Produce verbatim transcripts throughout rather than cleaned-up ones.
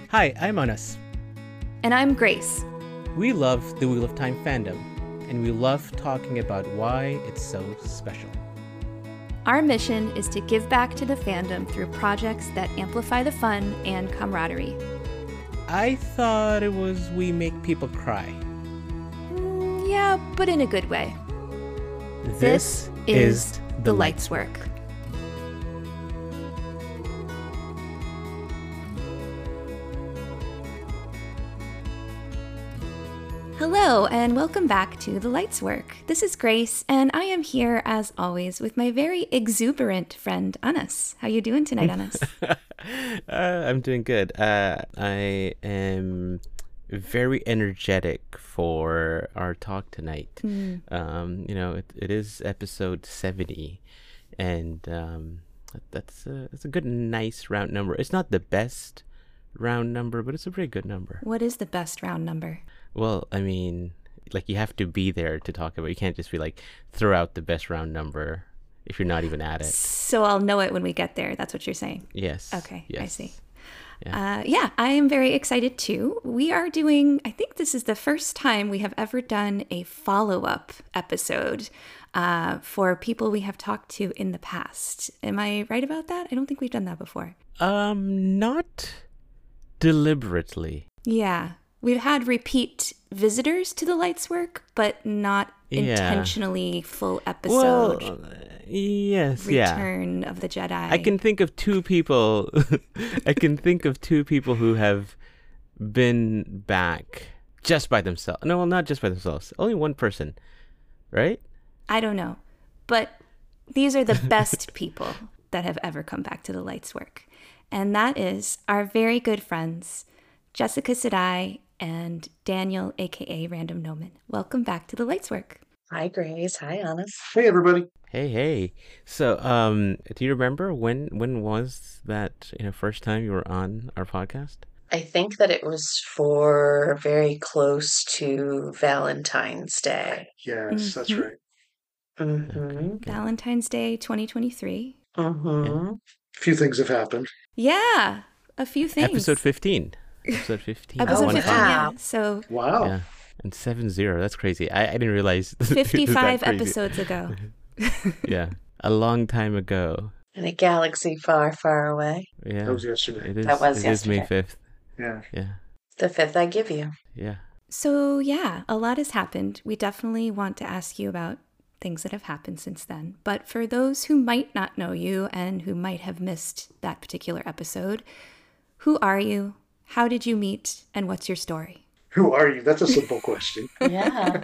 Hi, I'm Anas. And I'm Grace. We love the Wheel of Time fandom, and we love talking about why it's so special. Our mission is to give back to the fandom through projects that amplify the fun and camaraderie. I thought it was we make people cry. Mm, yeah, but in a good way. This, this is, is The Lights Work. Hello, and welcome back to The Lights Work. This is Grace, and I am here, as always, with my very exuberant friend, Anas. How you doing tonight, Anas? uh, I'm doing good. Uh, I am very energetic for our talk tonight. Mm. Um, you know, it, it is episode seventy, and um, that's a, that's a good, nice round number. It's not the best round number, but it's a pretty good number. What is the best round number? Well, I mean, like, you have to be there to talk about it. You can't just be like, throw out the best round number if you're not even at it. So I'll know it when we get there. That's what you're saying? Yes. Okay, yes. I see. Yeah. Uh, yeah, I am very excited too. We are doing, I think this is the first time we have ever done a follow-up episode uh, for people we have talked to in the past. Am I right about that? I don't think we've done that before. Um, not deliberately. Yeah. We've had repeat visitors to The Lights Work, but not yeah. intentionally full episode. Well, uh, yes, Return yeah. Return of the Jedi. I can think of two people. I can think of two people who have been back just by themselves. No, well, not just by themselves. Only one person, right? I don't know. But these are the best people that have ever come back to The Lights Work. And that is our very good friends, Jessica Sedai and Daniel, a k a. Random Gnomon. Welcome back to The Lights Work. Hi, Grace. Hi, Anas. Hey, everybody. Hey, hey. So, um, do you remember when when was that, you know, first time you were on our podcast? I think that it was for very close to Valentine's Day. Yes, mm-hmm. that's right. Mm-hmm. Okay, Valentine's Day twenty twenty-three. Mm-hmm. Yeah. A few things have happened. Yeah, a few things. Episode fifteen. Episode fifteen. Episode oh, fifteen, wow. yeah. So, wow. Yeah. And seven zero. That's crazy. I, I didn't realize. fifty-five episodes ago. Yeah. A long time ago. In a galaxy far, far away. Yeah. That was yesterday. It is, That was it yesterday. is May fifth. Yeah. Yeah. The fifth I give you. Yeah. So, yeah, a lot has happened. We definitely want to ask you about things that have happened since then. But for those who might not know you and who might have missed that particular episode, who are you? How did you meet? And what's your story? Who are you? That's a simple question. Yeah.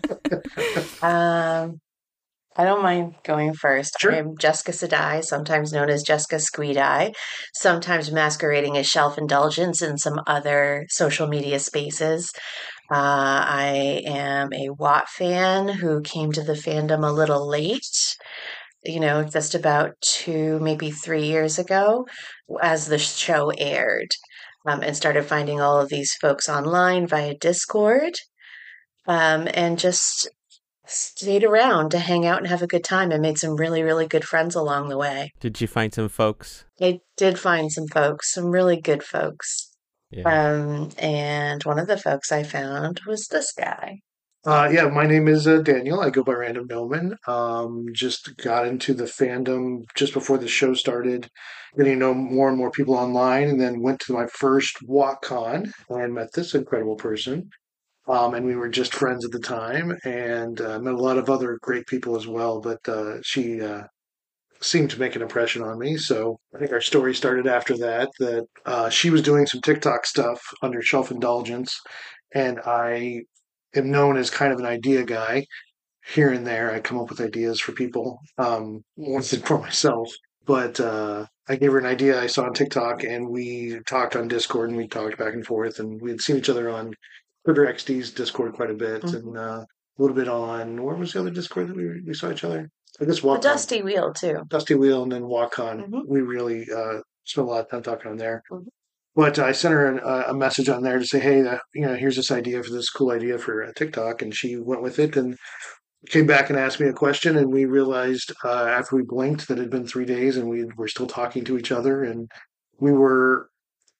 um, I don't mind going first. Sure. I'm Jessica Sedai, sometimes known as Jessica Squeedeye, sometimes masquerading as Shelf Indulgence in some other social media spaces. Uh, I am a W O T fan who came to the fandom a little late, you know, just about two, maybe three years ago as the show aired, um, and started finding all of these folks online via Discord, um, and just stayed around to hang out and have a good time and made some really, really good friends along the way. Did you find some folks? I did find some folks, some really good folks. Yeah. Um, and one of the folks I found was this guy. Uh, yeah, my name is uh, Daniel. I go by Random Gnomon. Um, just got into the fandom just before the show started, getting to know more and more people online, and then went to my first WalkCon and met this incredible person. Um, and we were just friends at the time, and uh, met a lot of other great people as well. But uh, she uh, seemed to make an impression on me, so I think our story started after that. That uh, she was doing some TikTok stuff under Shelf Indulgence, and I am known as kind of an idea guy. Here and there, I come up with ideas for people, um, once and for myself. But uh, I gave her an idea I saw on TikTok, and we talked on Discord, and we talked back and forth, and we had seen each other on Twitter X D's Discord quite a bit, Mhm. and uh, a little bit on, where was the other Discord that we we saw each other? I guess The WalkCon. Dusty Wheel, too. Dusty Wheel, and then WalkCon. Mhm. We really uh, spent a lot of time talking on there. Mhm. But I sent her an, uh, a message on there to say, hey, uh, you know, here's this idea for this cool idea for uh, TikTok, and she went with it and came back and asked me a question, and we realized uh, after we blinked that it had been three days, and we were still talking to each other, and we were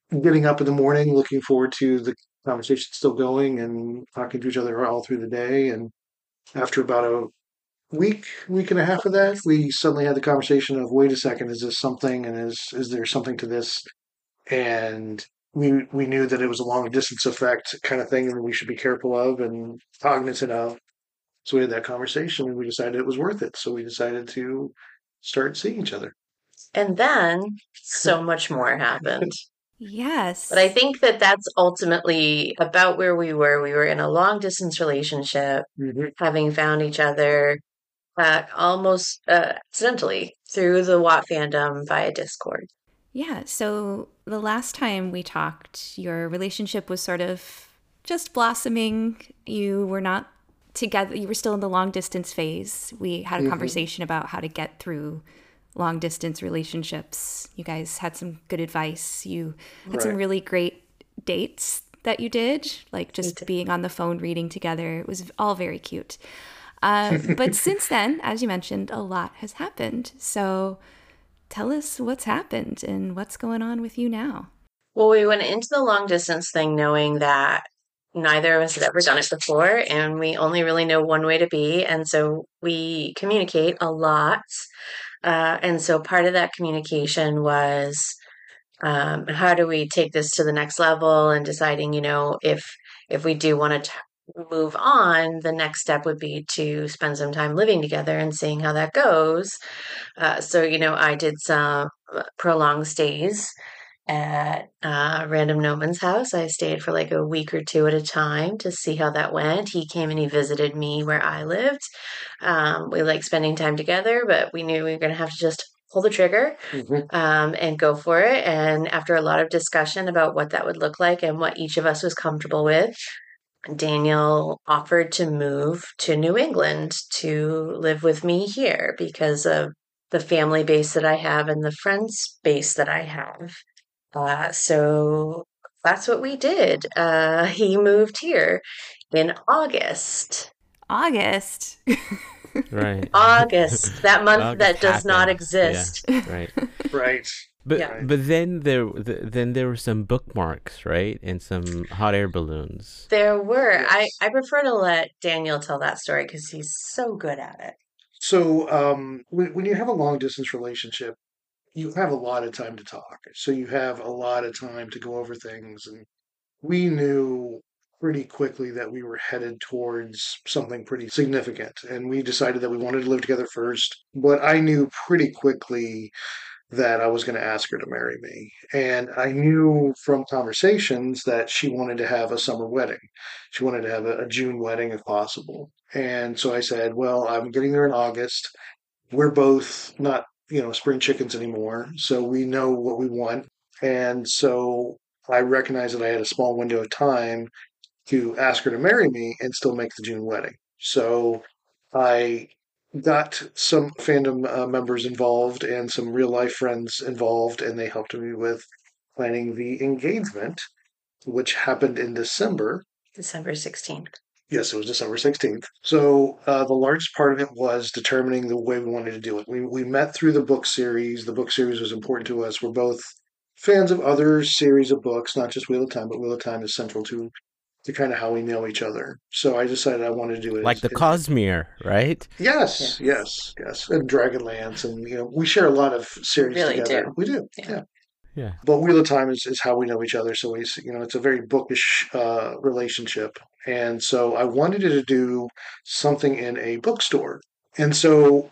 getting up in the morning, looking forward to the conversation still going and talking to each other all through the day. And after about a week, week and a half of that, we suddenly had the conversation of, wait a second, is this something? And is is there something to this? And we we knew that it was a long distance effect kind of thing, and we should be careful of and cognizant of. So we had that conversation, and we decided it was worth it. So we decided to start seeing each other. And then so much more happened. Yes. But I think that that's ultimately about where we were. We were in a long distance relationship, Mm-hmm. having found each other uh, almost uh, accidentally through the W O T fandom via Discord. Yeah. So the last time we talked, your relationship was sort of just blossoming. You were not together. You were still in the long distance phase. We had a Mhm. conversation about how to get through long distance relationships. You guys had some good advice. You had some Right. really great dates that you did, like just did. being on the phone reading together. It was all very cute. Uh, but since then, as you mentioned, a lot has happened. So tell us what's happened and what's going on with you now. Well, we went into the long distance thing knowing that neither of us had ever done it before, and we only really know one way to be. And so we communicate a lot. Uh, and so part of that communication was um, how do we take this to the next level and deciding, you know, if if we do want to move on, the next step would be to spend some time living together and seeing how that goes. Uh, so, you know, I did some uh, prolonged stays at uh, Random Noman's house. I stayed for like a week or two at a time to see how that went. He came and he visited me where I lived. Um, we like spending time together, but we knew we were going to have to just pull the trigger Mhm. um, and go for it. And after a lot of discussion about what that would look like and what each of us was comfortable with, Daniel offered to move to New England to live with me here because of the family base that I have and the friends base that I have. Uh, so that's what we did. Uh, he moved here in August. August. Right. August, that month August that does not happened. exist. Yeah, right. Right. But Yeah. but then there th- then there were some bookmarks, right, and some hot air balloons. There were. I, Yes. I prefer to let Daniel tell that story because he's so good at it. So um, when, when you have a long distance relationship, you have a lot of time to talk. So you have a lot of time to go over things. And we knew pretty quickly that we were headed towards something pretty significant. And we decided that we wanted to live together first. But I knew pretty quickly that I was going to ask her to marry me. And I knew from conversations that she wanted to have a summer wedding. She wanted to have a, a June wedding if possible. And so I said, well, I'm getting there in August. We're both not, you know, spring chickens anymore. So we know what we want. And so I recognized that I had a small window of time to ask her to marry me and still make the June wedding. So I got some fandom uh, members involved and some real life friends involved, and they helped me with planning the engagement, which happened in December. December sixteenth. Yes, it was December sixteenth. So uh, the largest part of it was determining the way we wanted to do it. We, we met through the book series. The book series was important to us. We're both fans of other series of books, not just Wheel of Time, but Wheel of Time is central to to kind of how we know each other. So I decided I wanted to do it Like as, the as Cosmere, right? yes, Yes. yes, yes, and Dragonlance, and you know we share a lot of series really together. do. We do, Yeah. yeah. Yeah. But Wheel of Time is, is how we know each other. So we, s- you know, it's a very bookish uh, relationship, and so I wanted to do something in a bookstore, and so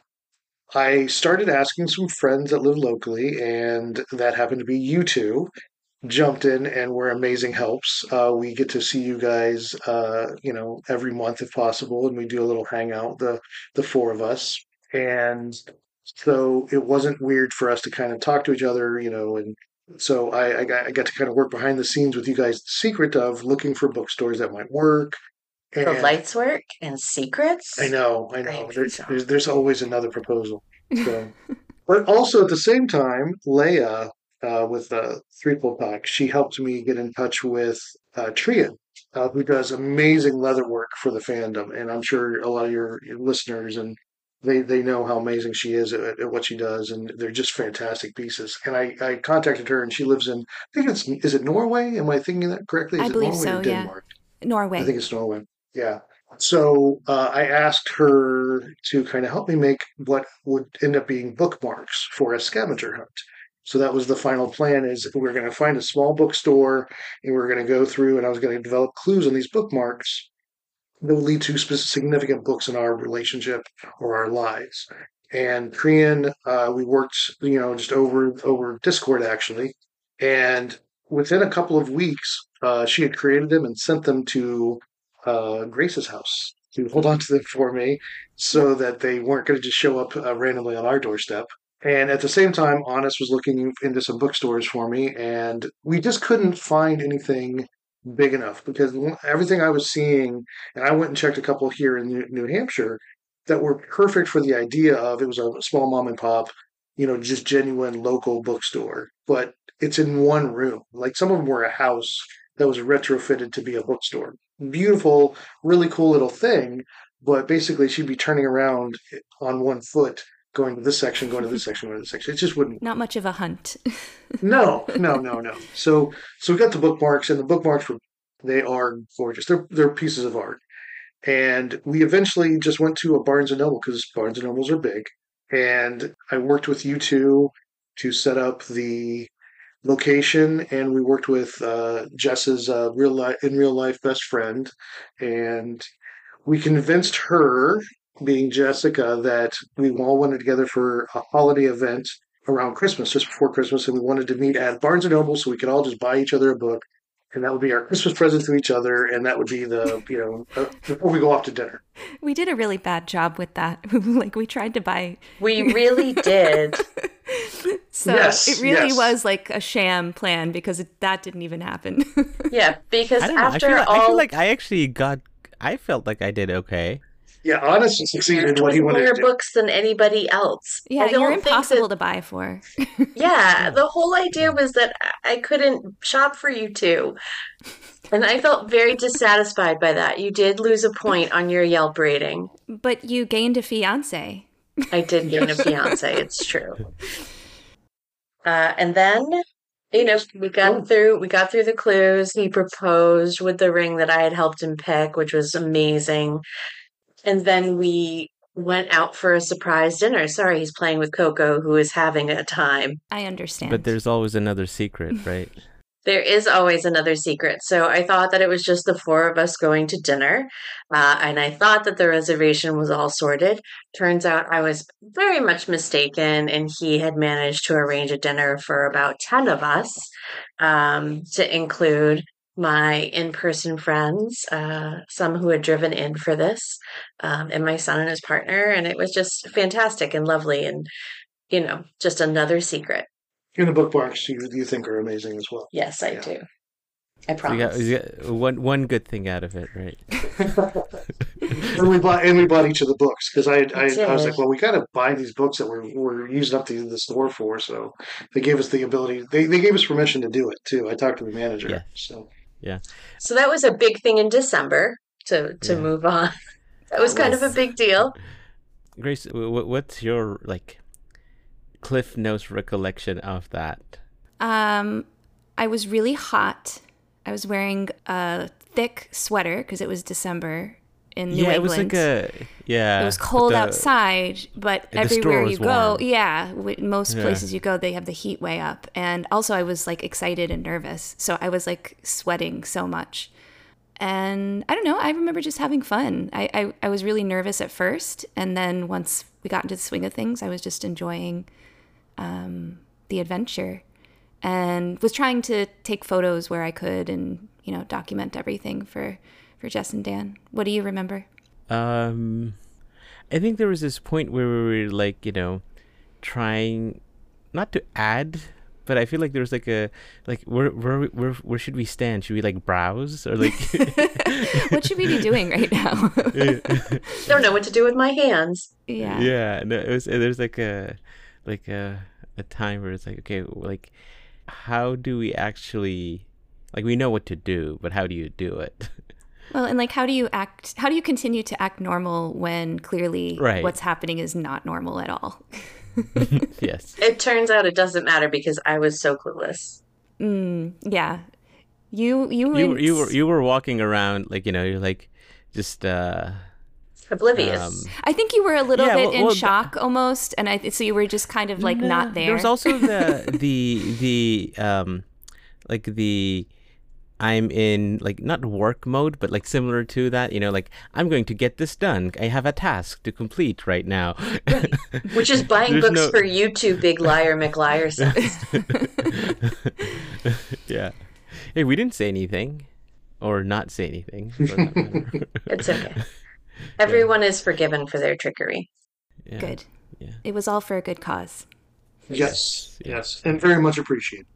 I started asking some friends that live locally, and that happened to be you two. Jumped in and were amazing helps. Uh, we get to see you guys, uh, you know, every month if possible, and we do a little hangout, the the four of us, and so it wasn't weird for us to kind of talk to each other, you know, and so I, I got I got to kind of work behind the scenes with you guys, the secret of looking for bookstores that might work, The and lights work and secrets. I know, I I know, mean, there, so- there's there's always another proposal, so. But also at the same time, Leia uh, with uh, Threeple Pack, she helped me get in touch with uh, Tria, uh, who does amazing leather work for the fandom, and I'm sure a lot of your, your listeners and they they know how amazing she is at, at what she does, and they're just fantastic pieces. And I I contacted her, and she lives in, I think it's, is it Norway? Am I thinking that correctly? I Is it believe Norway or so, yeah. Denmark? I Norway. think it's Norway. Yeah. So uh, I asked her to kind of help me make what would end up being bookmarks for a scavenger hunt. So that was the final plan: is we're going to find a small bookstore, and we're going to go through, and I was going to develop clues on these bookmarks that would lead to specific significant books in our relationship or our lives. And Korean, uh, we worked, you know, just over over Discord actually, and within a couple of weeks, uh, she had created them and sent them to uh, Grace's house to hold on to them for me, so that they weren't going to just show up uh, randomly on our doorstep. And at the same time, Honest was looking into some bookstores for me, and we just couldn't find anything big enough because everything I was seeing, and I went and checked a couple here in New, New Hampshire that were perfect for the idea of, it was a small mom and pop, you know, just genuine local bookstore, but it's in one room. Like some of them were a house that was retrofitted to be a bookstore. Beautiful, really cool little thing, but basically she'd be turning around on one foot, going to this section, going to this section, going to this section. It just wouldn't. Not much of a hunt. No, no, no, no. So, so we got the bookmarks, and the bookmarks were, they are gorgeous. They're they're pieces of art. And we eventually just went to a Barnes and Noble because Barnes and Nobles are big. And I worked with you two to set up the location, and we worked with uh, Jess's uh, real life in real life best friend, and we convinced her, being Jessica, that we all wanted together for a holiday event around Christmas, just before Christmas, and we wanted to meet at Barnes and Noble so we could all just buy each other a book, and that would be our Christmas present to each other, and that would be the, you know, uh, before we go off to dinner. We did a really bad job with that. Like we tried to buy. We really did. So Yes, it really yes. was like a sham plan because it, that didn't even happen. Yeah, because I don't know. I after feel, like, all, I feel like I actually got. I felt like I did okay. Yeah, Honest succeeded in what he with wanted more to do. books than anybody else. Yeah, I don't you're think impossible that- to buy for. Yeah, the whole idea was that I couldn't shop for you two. And I felt very dissatisfied by that. You did lose a point on your Yelp rating. But you gained a fiance. I did gain a fiance, it's true. Uh, and then, you know, we got through we got through the clues. He proposed with the ring that I had helped him pick, which was amazing. And then we went out for a surprise dinner. Sorry, he's playing with Coco, who is having a time. I understand. But there's always another secret, right? There is always another secret. So I thought that it was just the four of us going to dinner. Uh, and I thought that the reservation was all sorted. Turns out I was very much mistaken. And he had managed to arrange a dinner for about ten of us, um, to include my in-person friends, uh, some who had driven in for this, um, and my son and his partner. And it was just fantastic and lovely. And, you know, just another secret. And the bookmarks you, you think are amazing as well. Yes, I Yeah. do. I So you got, promise. you got one one good thing out of it, right? And we bought and we bought each of the books because I, I We I was did. like, well, we got to buy these books that we're we're using up the, the store for. So they gave us the ability. They they gave us permission to do it too. I talked to the manager. Yeah. So Yeah. So that was a big thing in December to to Yeah. move on. That was kind of a was. big deal. Grace, w- w- what's your like Cliff Notes recollection of that? Um, I was really hot. I was wearing a thick sweater because it was December in New yeah, England. it was like a yeah. It was but cold the- outside, but the store everywhere was you go, warm. yeah, w- most Yeah. places you go, they have the heat way up. And also, I was like excited and nervous, so I was like sweating so much. And I don't know, I remember just having fun. I, I, I was really nervous at first, and then once we got into the swing of things, I was just enjoying um, the adventure, and was trying to take photos where I could, and you know, document everything for for Jess and Dan. What do you remember? Um, I think there was this point where we were like, you know, trying not to add, but I feel like there was like a like where where where where should we stand? Should we like browse or like? What should we be doing right now? Don't know what to do with my hands. Yeah. Yeah, no, it was. There's like a like a a time where it's like, okay, like how do we actually like we know what to do, but how do you do it? Well, and like, how do you act? How do you continue to act normal when clearly Right. what's happening is not normal at all? Yes. It turns out it doesn't matter because I was so clueless. Mm, yeah, you you You were went. you were you were walking around like, you know, you're like just uh Oblivious. um I think you were a little Yeah, bit well- in well, th- shock almost, and I th- so you were just kind of like no, not there. There was also the the the um like the I'm in like not work mode, but like similar to that, you know, like I'm going to get this done. I have a task to complete right now. Which is buying There's books no- for you two big liar McLiar sons. Yeah. Hey, we didn't say anything, or not say anything. for that matter. It's okay. Everyone is forgiven for their trickery. Yeah. Good. Yeah. It was all for a good cause. Yes, yes, and very much appreciated.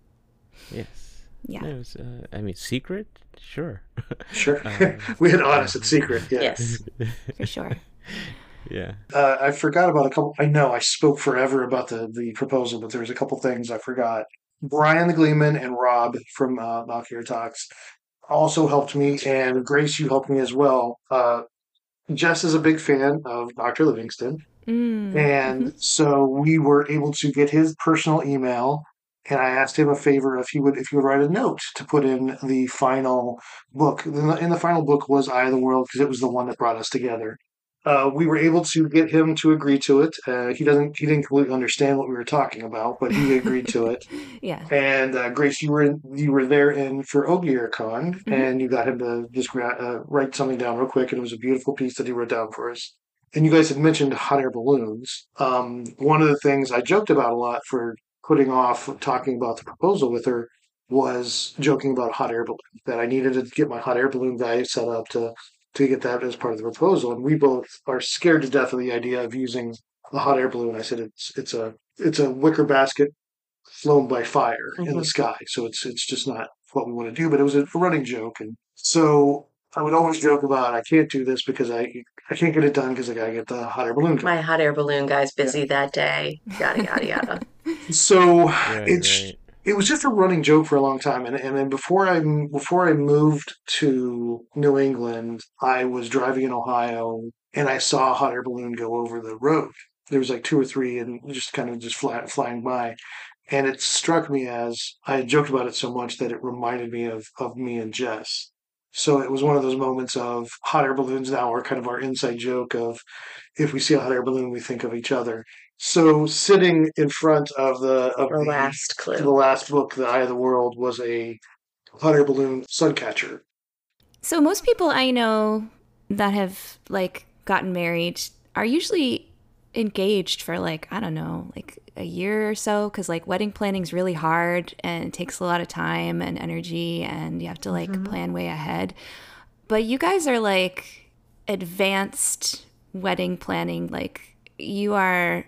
Yes. Yeah. It was, uh, I mean, secret? Sure. Sure, we had honest and secret. Yeah. Yes. For sure. Yeah. Uh, I forgot about a couple. I know I spoke forever about the the proposal, but there was a couple things I forgot. Brian the Gleeman and Rob from uh, Valkyrie Talks also helped me, and Grace, you helped me as well. Uh, Jess is a big fan of Doctor Livingston, Mm. and so we were able to get his personal email. And I asked him a favor if he would if he would write a note to put in the final book. In the, in the final book was Eye of the World because it was the one that brought us together. Uh, we were able to get him to agree to it. Uh, he doesn't he didn't completely understand what we were talking about, but he agreed to it. Yeah. And uh, Grace, you were in, you were there in for OgierCon, Mhm. and you got him to just gra- uh, write something down real quick, and it was a beautiful piece that he wrote down for us. And you guys had mentioned hot air balloons. Um, one of the things I joked about a lot for putting off talking about the proposal with her was joking about hot air balloon, that I needed to get my hot air balloon guy set up to to get that as part of the proposal. And we both are scared to death of the idea of using a hot air balloon. I said it's it's a it's a wicker basket flown by fire in the Mhm. sky, so it's it's just not what we want to do. But it was a running joke, and so I would always joke about I can't do this because I I can't get it done because I gotta get the hot air balloon guy. My hot air balloon guy's busy that day. Yada, yada, yada. So Right, it's right. it was just a running joke for a long time, and and then before I before I moved to New England, I was driving in Ohio and I saw a hot air balloon go over the road. There was like two or three, and just kind of just fly, flying by, and it struck me as I had joked about it so much that it reminded me of of me and Jess. So it was one of those moments of hot air balloons now are kind of our inside joke of if we see a hot air balloon, we think of each other. So sitting in front of the of The the, last the clue. last book, The Eye of the World, was a hot air balloon suncatcher. So most people I know that have like gotten married are usually engaged for like, I don't know, like a year or so, because like wedding planning's really hard and it takes a lot of time and energy and you have to like plan way ahead. But you guys are like advanced wedding planning. Like you are,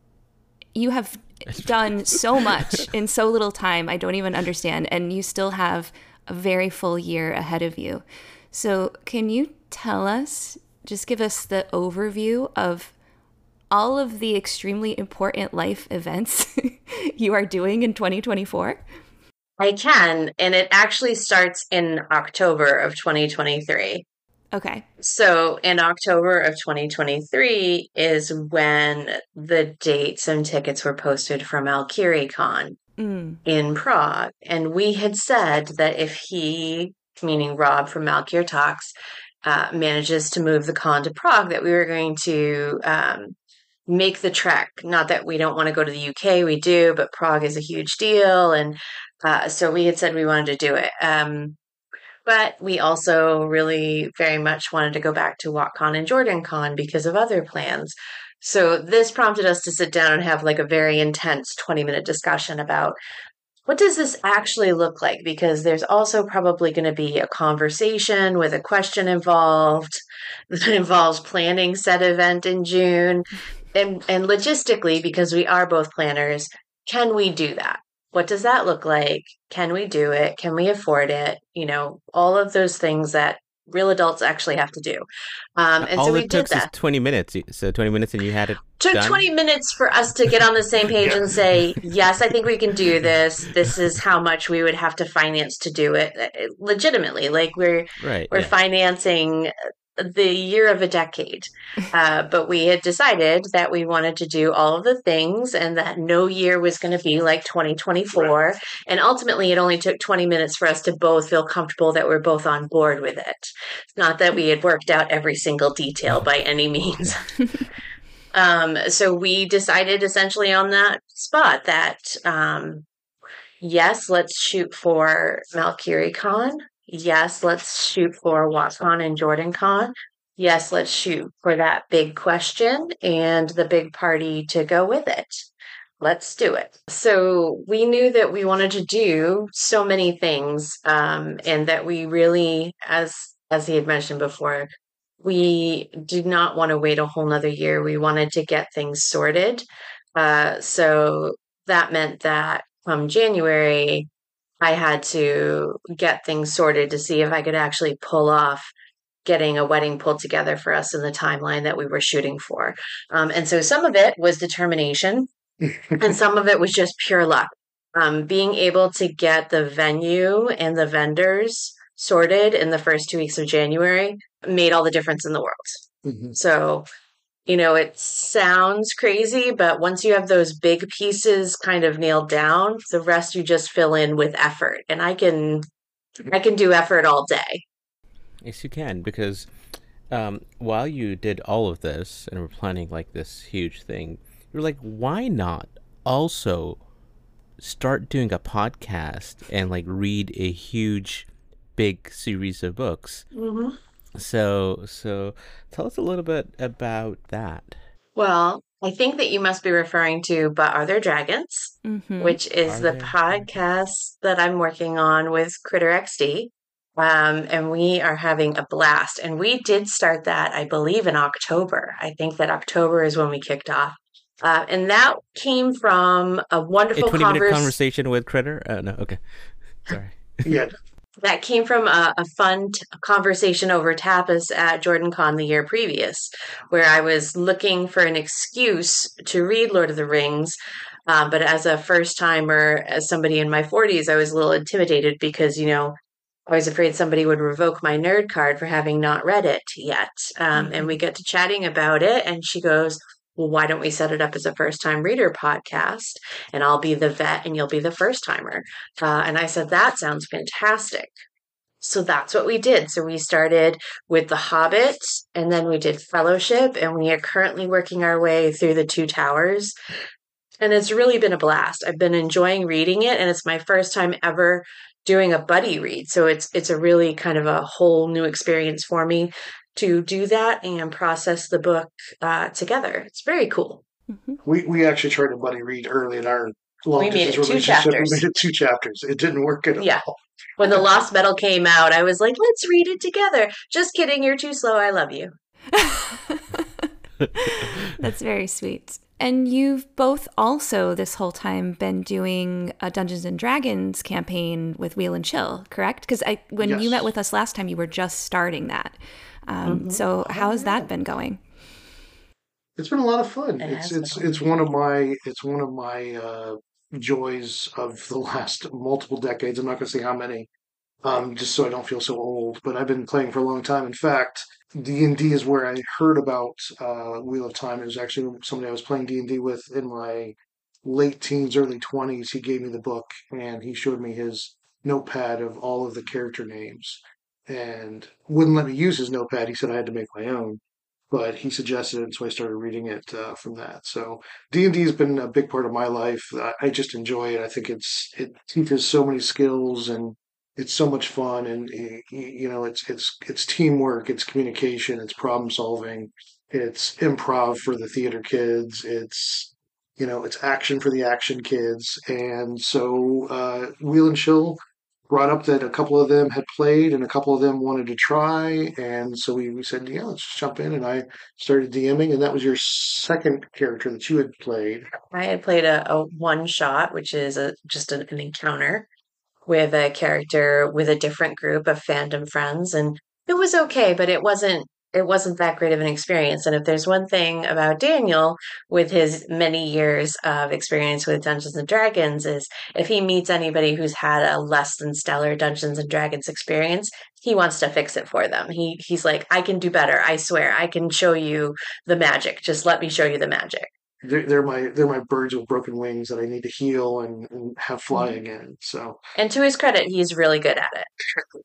you have done so much in so little time. I don't even understand. And you still have a very full year ahead of you. So can you tell us, just give us the overview of all of the extremely important life events you are doing in twenty twenty-four? I can, and it actually starts in October of twenty twenty-three. Okay. So in October of twenty twenty-three is when the dates and tickets were posted for ValkyrieCon Mm. in Prague. And we had said that if he, meaning Rob from Valkyrie Talks, uh, manages to move the con to Prague, that we were going to um, make the trek. Not that we don't want to go to the U K, we do, but Prague is a huge deal. And uh, so we had said we wanted to do it. Um, but we also really very much wanted to go back to WatCon and JordanCon because of other plans. So this prompted us to sit down and have like a very intense twenty minute discussion about what does this actually look like? Because there's also probably going to be a conversation with a question involved that involves planning said event in June. And, and logistically, because we are both planners, can we do that? What does that look like? Can we do it? Can we afford it? You know, all of those things that real adults actually have to do. Um, and All so we it did took is that. twenty minutes. So twenty minutes and you had it Took done? twenty minutes for us to get on the same page Yeah. and say, yes, I think we can do this. This is how much we would have to finance to do it uh, legitimately. Like we're, Right. we're Yeah. financing the year of a decade. Uh, but we had decided that we wanted to do all of the things and that no year was going to be like twenty twenty-four. Right. And ultimately, it only took twenty minutes for us to both feel comfortable that we're both on board with it. It's not that we had worked out every single detail by any means. um, so we decided essentially on that spot that, um, yes, let's shoot for Malkiri Con. Yes, let's shoot for WatCon and JordanCon. Yes, let's shoot for that big question and the big party to go with it. Let's do it. So we knew that we wanted to do so many things, um, and that we really, as as he had mentioned before, we did not want to wait a whole nother year. We wanted to get things sorted. Uh, so that meant that come January, I had to get things sorted to see if I could actually pull off getting a wedding pulled together for us in the timeline that we were shooting for. Um, and so some of it was determination and some of it was just pure luck. Um, being able to get the venue and the vendors sorted in the first two weeks of January made all the difference in the world. Mm-hmm. So you know, it sounds crazy, but once you have those big pieces kind of nailed down, the rest you just fill in with effort. And I can, I can do effort all day. Yes, you can, because um, while you did all of this and were planning like this huge thing, you were like, why not also start doing a podcast and like read a huge, big series of books? Mm-hmm. So, so tell us a little bit about that. Well, I think that you must be referring to But Are There Dragons, mm-hmm. which is Are the podcast that I'm working on with Critter X D. Um, and we are having a blast. And we did start that, I believe, in October. I think that October is when we kicked off. Uh, and that came from a wonderful a twenty minute converse- conversation with Critter? Uh, no, okay. Sorry. Yeah. That came from a, a fun t- conversation over tapas at JordanCon the year previous, where I was looking for an excuse to read Lord of the Rings. Uh, but as a first timer, as somebody in my forties, I was a little intimidated because, you know, I was afraid somebody would revoke my nerd card for having not read it yet. Um, mm-hmm. And we get to chatting about it, and she goes, well, why don't we set it up as a first time reader podcast, and I'll be the vet and you'll be the first timer. Uh, and I said, that sounds fantastic. So that's what we did. So we started with The Hobbit, and then we did Fellowship, and we are currently working our way through The Two Towers. And it's really been a blast. I've been enjoying reading it, and it's my first time ever doing a buddy read. So it's it's a really kind of a whole new experience for me to do that and process the book uh, together. It's very cool. Mm-hmm. We we actually tried to buddy read early in our long we made distance it two relationship. chapters. We made it two chapters. It didn't work at yeah. all. When The Lost Metal came out, I was like, let's read it together. Just kidding. You're too slow. I love you. That's very sweet. And you've both also this whole time been doing a Dungeons and Dragons campaign with Wheel and Chill, correct? Because I, when yes. you met with us last time, you were just starting that. Um, mm-hmm. So how has that been going? It's been a lot of fun. It it's it's it's one of my it's one of my uh, joys of the last multiple decades. I'm not going to say how many, um, just so I don't feel so old. But I've been playing for a long time. In fact, D and D is where I heard about uh, Wheel of Time. It was actually somebody I was playing D and D with in my late teens, early twenties. He gave me the book, and he showed me his notepad of all of the character names, and wouldn't let me use his notepad. He said I had to make my own, but he suggested it, so I started reading it uh, from that. So D and D has been a big part of my life. I, I just enjoy it. I think it's it teaches so many skills, and it's so much fun, and you know, it's it's it's teamwork, it's communication, it's problem solving, it's improv for the theater kids, it's you know, it's action for the action kids, and so uh, Wheel and Chill brought up that a couple of them had played, and a couple of them wanted to try, and so we, we said, yeah, let's jump in, and I started DMing, and that was your second character that you had played. I had played a, a one shot, which is a just an, an encounter with a character with a different group of fandom friends. And It was okay, but it wasn't it wasn't that great of an experience. And if there's one thing about Daniel with his many years of experience with Dungeons and Dragons is if he meets anybody who's had a less than stellar Dungeons and Dragons experience, he wants to fix it for them. He he's like, I can do better. I swear, I can show you the magic. Just let me show you the magic. They're, they're my they're my birds with broken wings that I need to heal and, and have fly again. So, And to his credit, he's really good at it.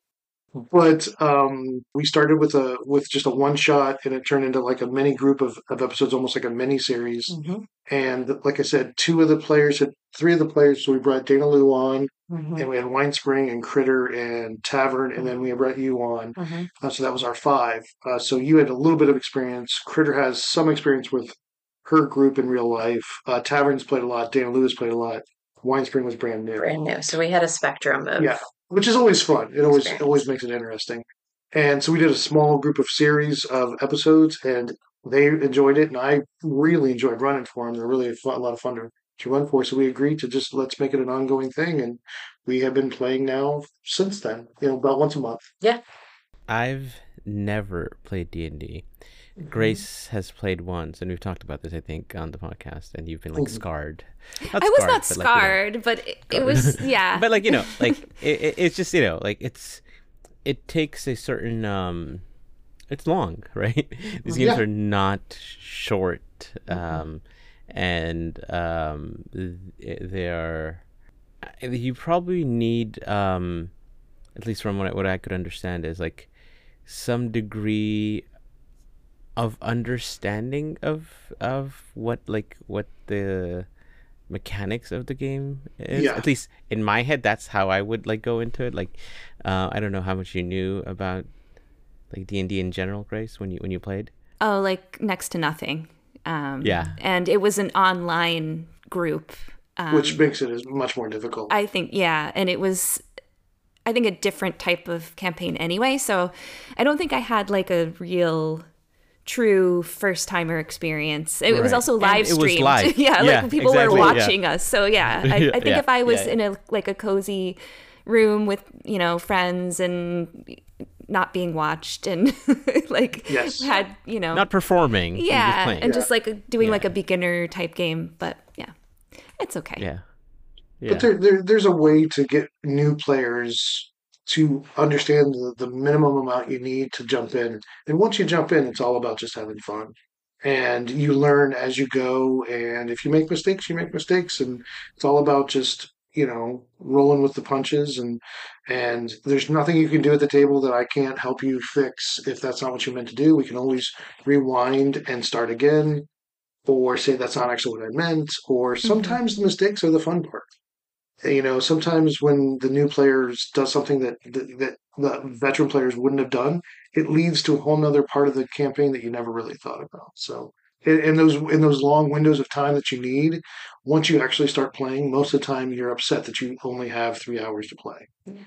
but um, we started with a with just a one shot, and it turned into like a mini group of, of episodes, almost like a mini series. Mm-hmm. And like I said, two of the players had three of the players. So we brought Dana Lou on, Mm-hmm. and we had Wine Spring and Critter and Tavern, and then we brought you on. Mm-hmm. Uh, so that was our five. Uh, so you had a little bit of experience. Critter has some experience with her group in real life. Uh, Tavern's played a lot. Dana Lou has played a lot. Wine Spring was brand new. Brand new. So we had a spectrum of Yeah, which is always fun. It always Experience. it always makes it interesting. And so we did a small group of series of episodes, and they enjoyed it, and I really enjoyed running for them. They're really a, fun, a lot of fun to, to run for. So we agreed to just let's make it an ongoing thing, and we have been playing now since then. You know, about once a month. Yeah. I've never played D and D. Grace has played once, and we've talked about this, I think, on the podcast, and you've been like Mhm. scarred. I was not but, like, you know, scarred, but it, it was, yeah. but like you know, like it, it, it's just you know, like it's it takes a certain um, it's long, right? These games Yeah. are not short, um, and um, th- they are. You probably need, um, at least from what I, what I could understand, is like some degree of understanding of of what like what the mechanics of the game is. Yeah. At least in my head, that's how I would like go into it. Like, uh, I don't know how much you knew about like D and D in general, Grace, when you when you played. Oh, like next to nothing. Um, Yeah. And it was an online group. Um, Which makes it as much more difficult. I think, yeah. And it was, I think, a different type of campaign anyway. So I don't think I had like a real true first timer experience. It, it was Right. also And live it was streamed. live. yeah, Yeah, like people exactly, were yeah. watching us. So yeah, I, I think Yeah, if I was yeah, yeah. in a like a cozy room with, you know, friends and not being watched and like Yes. had, you know, Not performing. you're just yeah, playing. and just like a, doing Yeah. like a beginner type game, but yeah, it's okay. yeah. Yeah. But there, there, there's a way to get new players to understand the, the minimum amount you need to jump in. And once you jump in, it's all about just having fun. And you learn as you go. And if you make mistakes, you make mistakes. And it's all about just, you know, rolling with the punches. And and there's nothing you can do at the table that I can't help you fix if that's not what you meant to do. We can always rewind and start again, or say that's not actually what I meant. Or sometimes the mistakes are the fun part. You know, sometimes when the new players does something that, that that the veteran players wouldn't have done, it leads to a whole nother part of the campaign that you never really thought about. So, in, in those in those long windows of time that you need, once you actually start playing, most of the time you're upset that you only have three hours to play.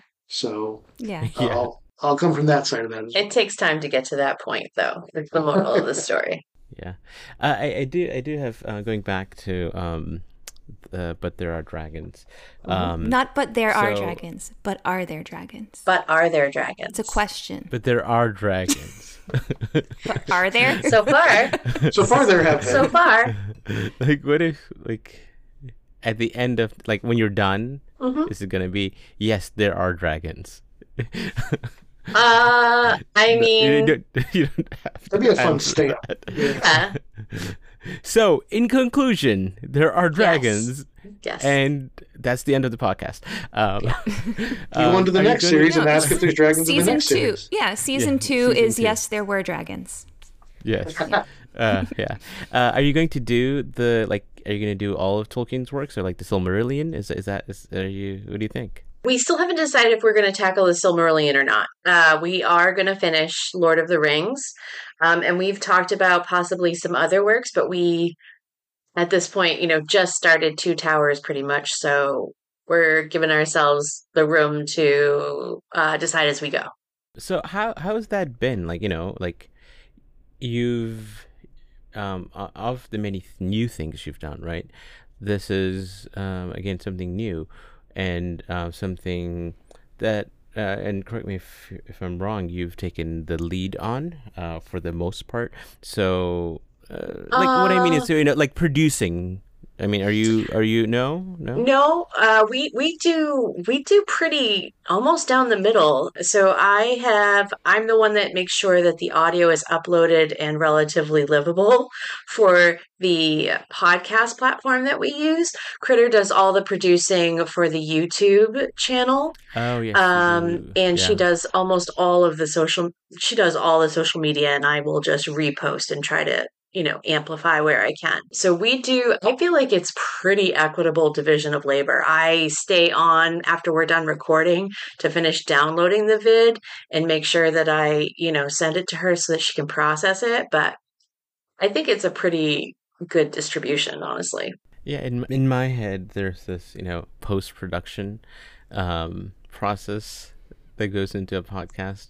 So, Yeah. uh, Yeah. I'll I'll come from that side of that as well. It takes time to get to that point, though. It's the moral of the story. Yeah, uh, I, I do. I do have uh, going back to, um, uh, but there are dragons. Um, Not but there are so- dragons, but are there dragons? But are there dragons? It's a question. but there are dragons. But are there? So far, So far, there have been. so far. Like, what if, like, at the end of, like, when you're done, Mhm. is it gonna be yes, there are dragons? Uh, I You mean, don't, you don't have to That'd be a fun answer stamp. that. yeah, So, in conclusion, there are dragons, yes. and that's the end of the podcast. Um, Move on to the are you next gonna- series and No, ask if there's dragons in the season next two. series. Yeah, season Yeah, two season is two. yes, there were dragons. Yes. uh, yeah. Uh, are you going to do the like? Are you going to do all of Tolkien's works, or like the Silmarillion? Is is that? Is, are you? What do you think? We still haven't decided if we're going to tackle the Silmarillion or not. Uh, we are going to finish Lord of the Rings, um, and we've talked about possibly some other works, but we, at this point, you know, just started Two Towers pretty much, so we're giving ourselves the room to uh, decide as we go. So how how has that been? Like you know, like you've um o- of the many th- new things you've done, right? This is um again something new, and uh, something that uh, and correct me if if I'm wrong, you've taken the lead on uh, for the most part. So, uh, like what I mean Uh, is, so, you know, like producing. I mean, are you are you no no? no, uh, we we do we do pretty almost down the middle. So I have I'm the one that makes sure that the audio is uploaded and relatively livable for the podcast platform that we use. Critter does all the producing for the YouTube channel. Oh yes, you Um, do. and she Yeah. does almost all of the social, she does all the social media, and I will just repost and try to, you know, amplify where I can. So we do, I feel like it's pretty equitable division of labor. I stay on after we're done recording to finish downloading the vid and make sure that I, you know, send it to her so that she can process it. But I think it's a pretty good distribution, honestly. Yeah, in in my head, there's this, you know, post production um, process that goes into a podcast,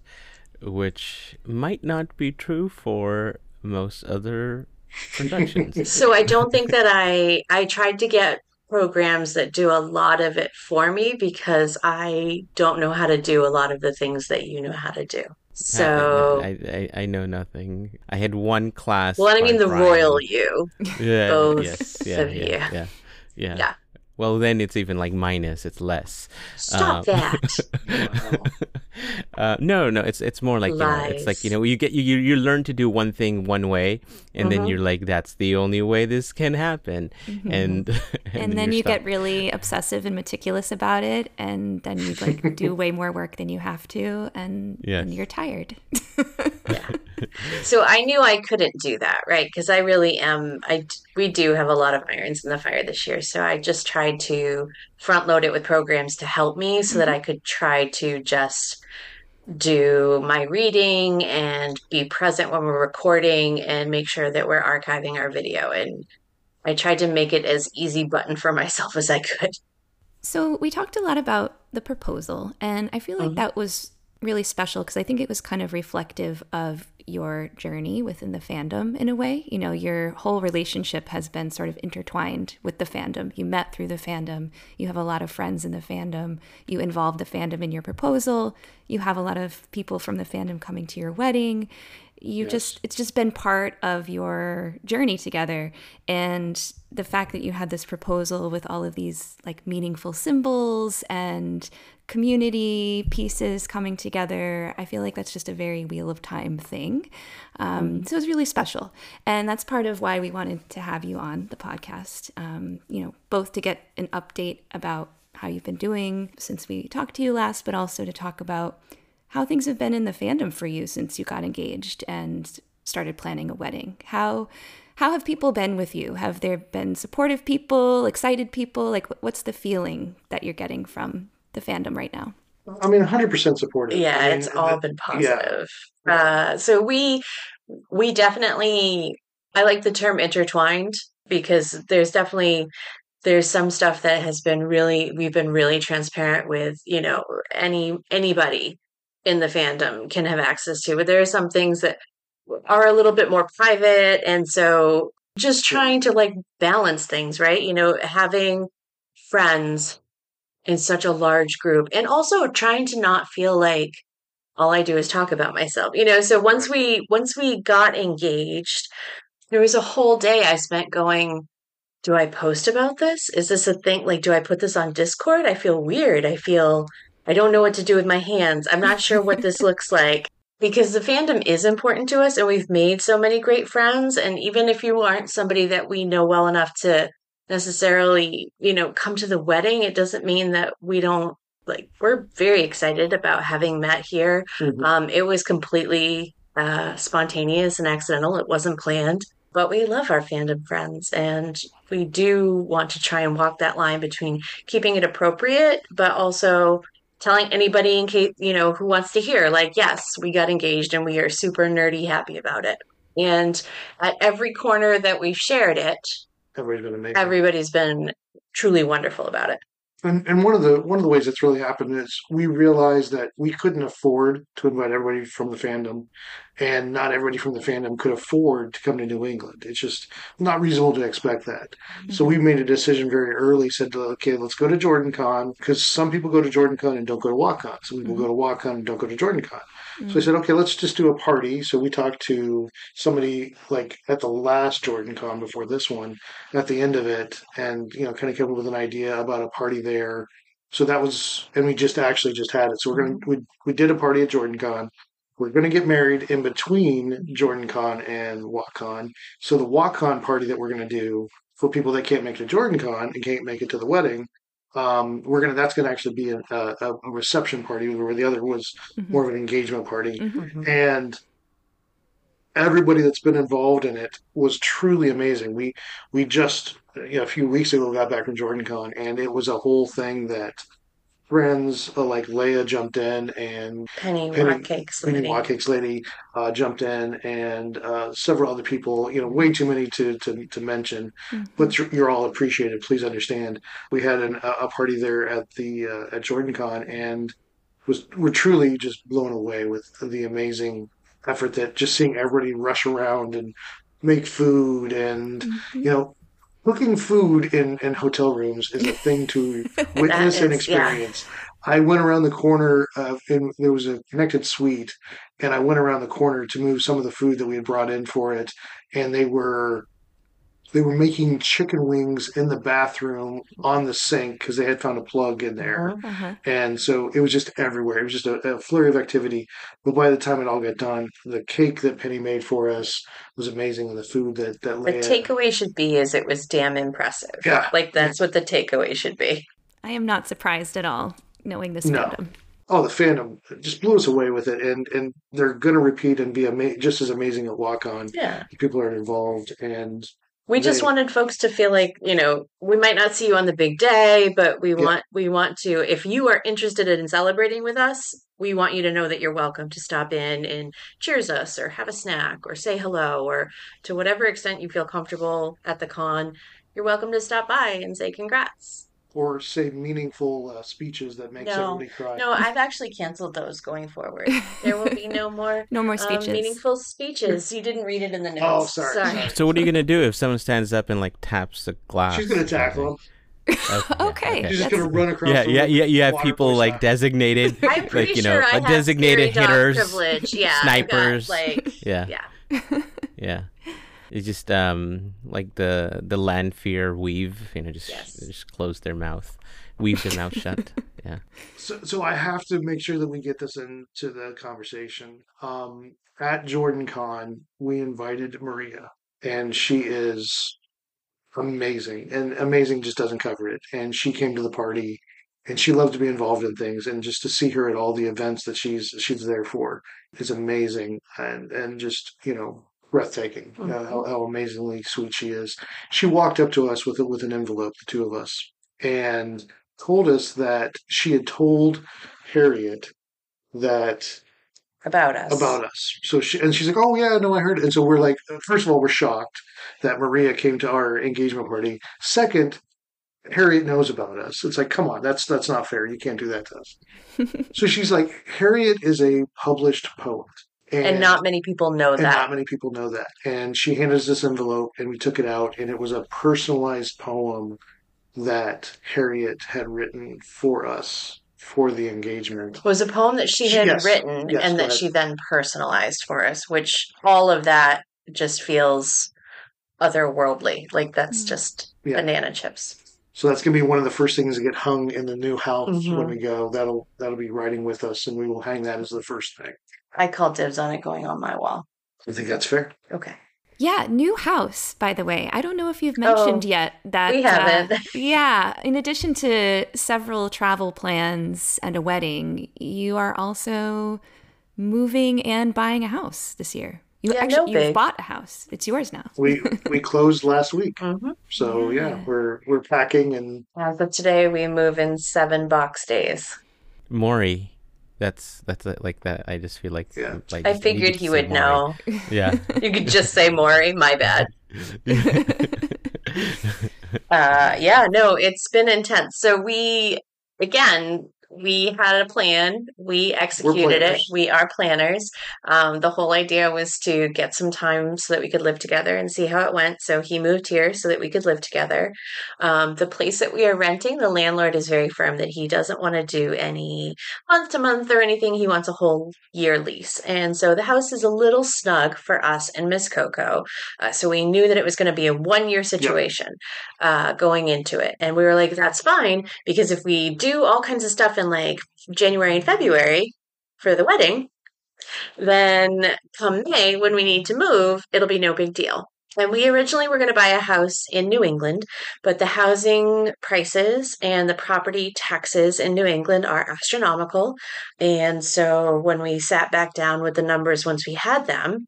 which might not be true for most other productions. So I don't think that I I tried to get programs that do a lot of it for me because I don't know how to do a lot of the things that you know how to do. I, I, no, So, I, I I know nothing. I had one class well, I by mean the royal Brian. you, Yeah, yes, both yeah, of yeah, you. yeah, yeah. Yeah. Well, then it's even like minus. It's less. Stop Um, that. Wow. uh, no, no. It's it's more like, you know. It's like, you Lies. know. You get you you you learn to do one thing one way, and then Hmm. you're like, that's the only way this can happen, and and And then then you're you stuck. get really obsessive and meticulous about it, and then you like do way more work than you have to, and Yes. then you're tired. Yeah. So I knew I couldn't do that, right? Because I really am. I we do have a lot of irons in the fire this year, so I just tried to front load it with programs to help me so that Mhm. I could try to just do my reading and be present when we're recording and make sure that we're archiving our video. And I tried to make it as easy button for myself as I could. So we talked a lot about the proposal, and I feel like Mhm. that was really special because I think it was kind of reflective of your journey within the fandom in a way. You know, your whole relationship has been sort of intertwined with the fandom. You met through the fandom. You have a lot of friends in the fandom. You involved the fandom in your proposal. You have a lot of people from the fandom coming to your wedding. You Yes. just it's just been part of your journey together, and the fact that you had this proposal with all of these like meaningful symbols and community pieces coming together, I feel like that's just a very Wheel of Time thing. Um, so it's really special, and that's part of why we wanted to have you on the podcast. Um, you know, both to get an update about how you've been doing since we talked to you last, but also to talk about how things have been in the fandom for you since you got engaged and started planning a wedding. How how have people been with you? Have there been supportive people, excited people? Like, wh- what's the feeling that you're getting from the fandom right now? I mean, one hundred percent supportive. Yeah, I mean, it's all the- been yeah, positive. yeah. Uh, so we we definitely I like the term intertwined because there's definitely there's some stuff that has been really we've been really transparent with, you know, any anybody in the fandom can have access to, but there are some things that are a little bit more private, and so just Yeah. trying to like balance things, right? You know, having friends in such a large group and also trying to not feel like all I do is talk about myself. You know, so once Right. we once we got engaged, there was a whole day I spent going, do I post about this? Is this a thing? Like, do I put this on Discord? I feel weird. I feel I don't know what to do with my hands. I'm not sure what this looks like because the fandom is important to us and we've made so many great friends. And even if you aren't somebody that we know well enough to necessarily, you know, come to the wedding, it doesn't mean that we don't like, we're very excited about having met here. Mhm. Um, it was completely uh, spontaneous and accidental. It wasn't planned, but we love our fandom friends and we do want to try and walk that line between keeping it appropriate, but also telling anybody in case, you know, who wants to hear, like, yes, we got engaged and we are super nerdy happy about it. And at every corner that we've shared it, Everybody's been amazing. everybody's been truly wonderful about it. And and one of the one of the ways it's really happened is we realized that we couldn't afford to invite everybody from the fandom, and not everybody from the fandom could afford to come to New England. It's just not reasonable to expect that. So we Mhm. made a decision very early. Said, okay, let's go to JordanCon because some people go to JordanCon and don't go to WatCon. Some people go Mhm. to WatCon and don't go to JordanCon. So I Mm. said, okay, let's just do a party. So we talked to somebody like at the last JordanCon before this one at the end of it, and you know, kind of came up with an idea about a party there. So that was, and we just actually just had it. So we're gonna we we did a party at JordanCon. We're gonna get married in between JordanCon and WatCon. So the WatCon party that we're gonna do for people that can't make it to JordanCon and can't make it to the wedding, um, we're gonna that's gonna actually be a, a, a reception party where the other was Mhm. more of an engagement party, Mhm. Mhm. and everybody that's been involved in it was truly amazing. We we just you know, a few weeks ago got back from JordanCon, and it was a whole thing that friends uh, like Leia jumped in, and Penny Penny Hotcakes Penny Lady. Hotcakes Lady uh, jumped in, and uh, several other people. You know, way too many to to, to mention, Mhm. but you're, you're all appreciated. Please understand. We had an, a party there at the uh, at JordanCon, and was we're truly just blown away with the amazing effort that just seeing everybody rush around and make food, and Mhm. you know, cooking food in, in hotel rooms is a thing to That witness and is, yeah. experience. I went around the corner of, and there was a connected suite, and I went around the corner to move some of the food that we had brought in for it, and they were they were making chicken wings in the bathroom on the sink because they had found a plug in there. Mhm. Uh-huh. And so it was just everywhere. It was just a, a flurry of activity. But by the time it all got done, the cake that Penny made for us was amazing, and the food that that The Leia, takeaway should be is it was damn impressive. yeah, Like yeah, that's what the takeaway should be. I am not surprised at all knowing this no, fandom. oh, the fandom just blew us away with it, and and they're going to repeat and be ama- just as amazing at Walk On. Yeah. People are involved, and We just they, wanted folks to feel like, you know, we might not see you on the big day, but we yeah, want we want to, if you are interested in celebrating with us, we want you to know that you're welcome to stop in and cheers us or have a snack or say hello, or to whatever extent you feel comfortable at the con, you're welcome to stop by and say congrats. or say meaningful uh, speeches that makes No, everybody cry. no, I've actually canceled those going forward. There will be no more No more um, speeches. meaningful speeches. You didn't read it in the Oh, notes. sorry, Sorry. sorry. So what are you gonna do if someone stands up and like taps a glass? She's gonna or tackle something? him. Okay. Yeah, Okay, okay. She's just that's- gonna run across. Yeah, the yeah, room yeah. with You have water people voice like on. designated, I'm pretty like you sure know, I like have designated scary dog hitters, privilege. Yeah, I've got, snipers. like, Yeah, yeah. yeah. It's just um like the the Lanfear weave, you know, just Yes. just close their mouth, weave their mouth shut. Yeah. So, so I have to make sure that we get this into the conversation. Um, at Jordan Con, we invited Maria, and she is amazing. And amazing just doesn't cover it. And she came to the party, and she loves to be involved in things. And just to see her at all the events that she's she's there for is amazing, and and just you know breathtaking. Uh, Mhm. how, how amazingly sweet she is. She walked up to us with a, with an envelope, the two of us, and told us that she had told Harriet that About us. about us. So she and she's like, "Oh yeah, no, I heard." It. And so we're like, first of all, we're shocked that Maria came to our engagement party. Second, Harriet knows about us. It's like, come on, that's that's not fair. You can't do that to us. So she's like, Harriet is a published poet. And, And not many people know and that. not many people know that. And she handed us this envelope, and we took it out, and it was a personalized poem that Harriet had written for us for the engagement. It was a poem that she had Yes, written yes, and go that ahead. she then personalized for us, which all of that just feels otherworldly. Like that's Mm. just Yeah. banana chips. So that's gonna be one of the first things that get hung in the new house Mhm. when we go. That'll that'll be riding with us, and we will hang that as the first thing. I call dibs on it going on my wall. I think that's fair. Okay. Yeah, new house, by the way. I don't know if you've mentioned Oh, yet that we haven't. uh, yeah, in addition to several travel plans and a wedding, you are also moving and buying a house this year. You Yeah, actually no you've big. bought a house. It's yours now. We we closed last week, Mm-hmm. so yeah, Yeah. we're we're packing and As of today, we move in seven box days. Maury, that's that's uh, like that. I just feel like Yeah. like I you figured just he say would Maury. know. Yeah. You could just say Maury. My bad. Uh, yeah, no, it's been intense. So we, again, we had a plan. We We're executed it. planners. We are planners. Um, the whole idea was to get some time so that we could live together and see how it went. So he moved here so that we could live together. Um, the place that we are renting, the landlord is very firm that he doesn't want to do any month to month or anything. He wants a whole year lease. And so the house is a little snug for us and Miss Coco. Uh, so we knew that it was going to be a one year Yep. situation uh, going into it. And we were like, that's fine, because if we do all kinds of stuff in like January and February for the wedding, then come May, when we need to move, it'll be no big deal. And we originally were going to buy a house in New England, but the housing prices and the property taxes in New England are astronomical. And so when we sat back down with the numbers once we had them,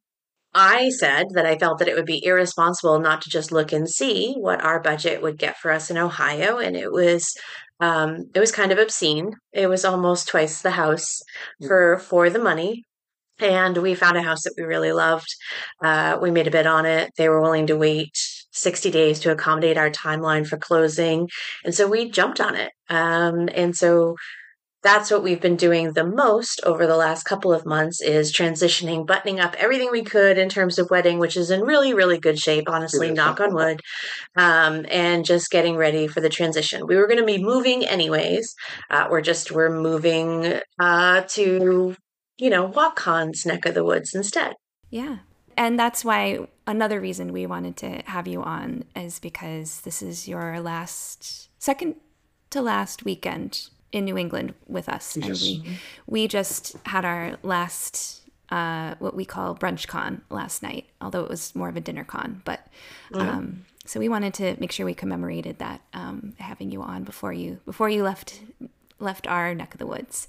I said that I felt that it would be irresponsible not to just look and see what our budget would get for us in Ohio. And it was um, it was kind of obscene. It was almost twice the house for for the money. And we found a house that we really loved. Uh, we made a bid on it. They were willing to wait sixty days to accommodate our timeline for closing. And so we jumped on it. Um, and so that's what we've been doing the most over the last couple of months, is transitioning, buttoning up everything we could in terms of wedding, which is in really, really good shape, honestly, It is. knock on wood, um, and just getting ready for the transition. We were going to be moving anyways. Uh, we're just, we're moving uh, to, you know, WalkCon's neck of the woods instead. Yeah. And that's why another reason we wanted to have you on is because this is your last, second to last weekend in New England with us. Yes. And we, we just had our last, uh, what we call brunch con last night, although it was more of a dinner con. But um, so we wanted to make sure we commemorated that, um, having you on before you before you left left our neck of the woods.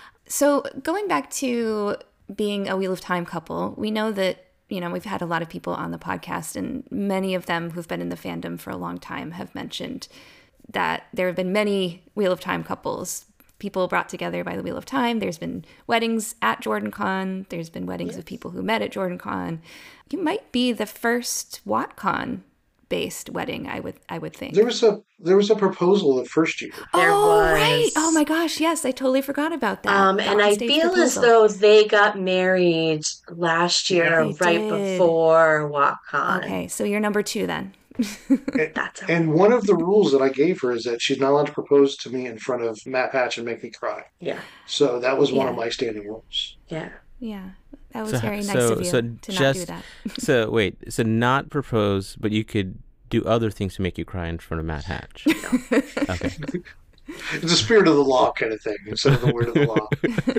So going back to being a Wheel of Time couple, we know that, you know, we've had a lot of people on the podcast, and many of them who've been in the fandom for a long time have mentioned that there have been many Wheel of Time couples, people brought together by the Wheel of Time. There's been weddings at JordanCon. There's been weddings Yes. of people who met at JordanCon. You might be the first WatCon based wedding, I would I would think. There was a there was a proposal the first year. There oh, was. right. Oh my gosh, yes, I totally forgot about that. Um, The and I onstage feel as proposal. though they got married last year, They right did. before WalkCon. Okay, so you're number two then. That's And one of the rules that I gave her is that she's not allowed to propose to me in front of Matt Patch and make me cry. yeah, So that was one of Yeah. my standing rules. yeah. Yeah, that was So, very nice so, of you so to not do just, that. so wait, so not propose, but you could do other things to make you cry in front of Matt Hatch. Okay. It's a spirit of the law kind of thing instead of the word of the law.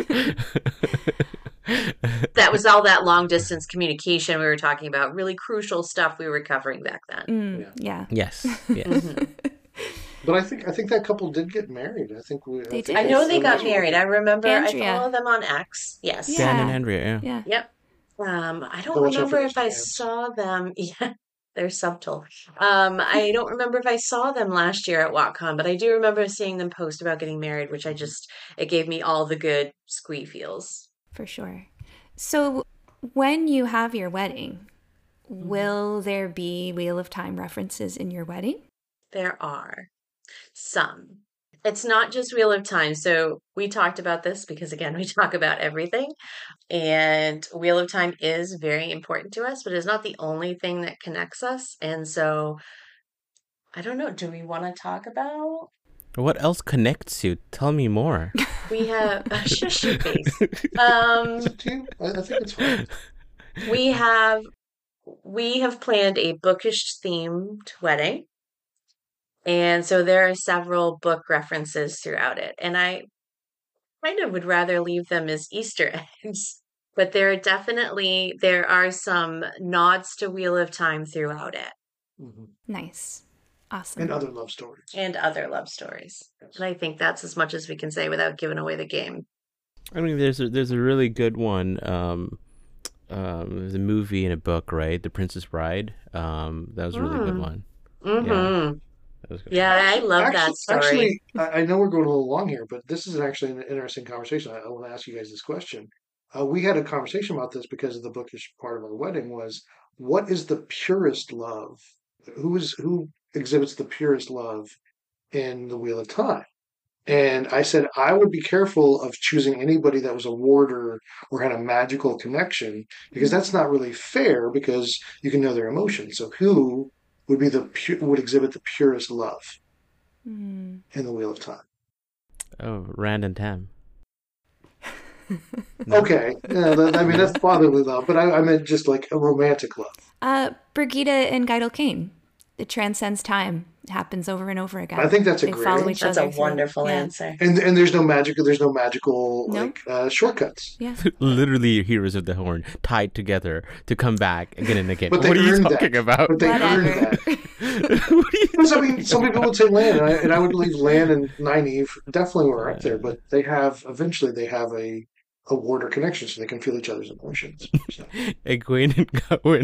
That was all that long distance communication we were talking about, really crucial stuff we were covering back then. Mm, yeah. Yes. Yes. Mhm. But I think I think that couple did get married. I think we. They think did. I know they it got was- married. I remember Andrea. I follow them on X. Yes. Yeah. Dan and Andrea, yeah. Yeah. Yep. Um, I don't Go watch out for remember those if I fans. saw them. Yeah, they're subtle. Um, I don't remember if I saw them last year at WatCon, but I do remember seeing them post about getting married, which I just, it gave me all the good squee feels. For sure. So when you have your wedding, Mm-hmm. will there be Wheel of Time references in your wedding? There are some. It's not just Wheel of Time. So we talked about this because, again, we talk about everything. And Wheel of Time is very important to us, but it's not the only thing that connects us. And so I don't know. Do we want to talk about? What else connects you? Tell me more. We have shush your face. Um, It's up to you. I, I think it's fine. we have we have planned a bookish themed wedding. And so there are several book references throughout it. And I kind of would rather leave them as Easter eggs. But there are definitely there are some nods to Wheel of Time throughout it Mhm. Nice. Awesome. And other love stories. and other love stories. And I think that's as much as we can say without giving away the game. I mean, there's a, there's a really good one. Um, um, there's a movie and a book, right? The Princess Bride. Um, that was a really good Mm. one. Mm-hmm. That was good. Yeah, I love Actually, that story. actually, I I know we're going a little long here, but this is actually an interesting conversation. I, I want to ask you guys this question. Uh, we had a conversation about this because of the bookish part of our wedding was, what is the purest love? Who is who exhibits the purest love in the Wheel of Time. And I said I would be careful of choosing anybody that was a warder or had a magical connection, because that's not really fair, because you can know their emotions. So who would be the pu- would exhibit the purest love Mm. in the Wheel of Time? Oh, Rand and Tam. Okay, yeah, that, I mean that's fatherly love, but I, I meant just like a romantic love. Uh, Brigida and Geidel Kane. It transcends time. It happens over and over again. I think that's a They great follow answer. each That's other a through- wonderful yeah. answer. And and there's no magical there's no magical No. like uh, shortcuts. Yeah. Literally heroes of the horn tied together to come back again and again. But they What are you earned talking that. about? But they earned Whatever. that. What are you Because I talking mean, some about? people would say Lan, and I, and I would believe Lan and Nynaeve definitely were up there. But they have eventually they have a a warder connection, so they can feel each other's emotions. So, Egwene and Gawain.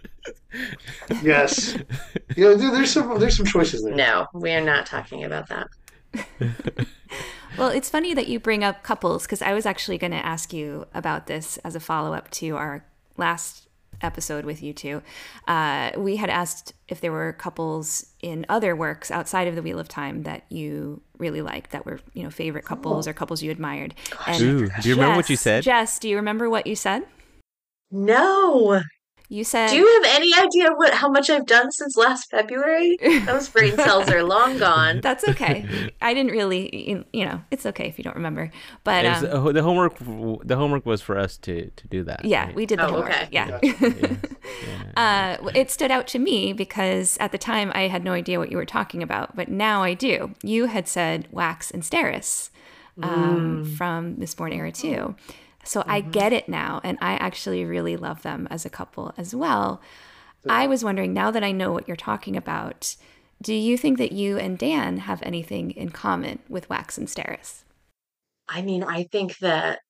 yes, yeah. There, there's some there's some choices there. No, we are not talking about that. Well, it's funny that you bring up couples, because I was actually going to ask you about this as a follow-up to our last episode with you two. Uh, we had asked if there were couples in other works outside of the Wheel of Time that you really liked, that were, you know, favorite couples or couples you admired. And Ooh, do you remember what you Jess- said? Jess, do you remember what you said? No. You said... Do you have any idea what how much I've done since last February? Those brain cells are long gone. That's okay. I didn't really, you you know, it's okay if you don't remember. But It was- um, uh, the homework the homework was for us to, to do that. yeah, right? we did the Oh, homework. okay. Yeah. Yeah, yeah. Uh, it stood out to me because at the time I had no idea what you were talking about, but now I do. You had said Wax and Steris um, from Mistborn Era two. So I get it now, and I actually really love them as a couple as well. I was wondering, now that I know what you're talking about, do you think that you and Dan have anything in common with Wax and Steris? I mean, I think that.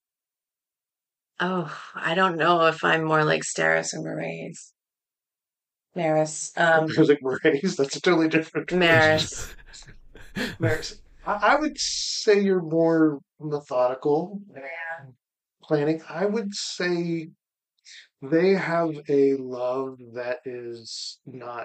Oh, I don't know if I'm more like Steris or Marais. Maris. Um, I was like, Marais, that's a totally different. Maris. Maris. I, I would say you're more methodical, planning. I would say they have a love that is not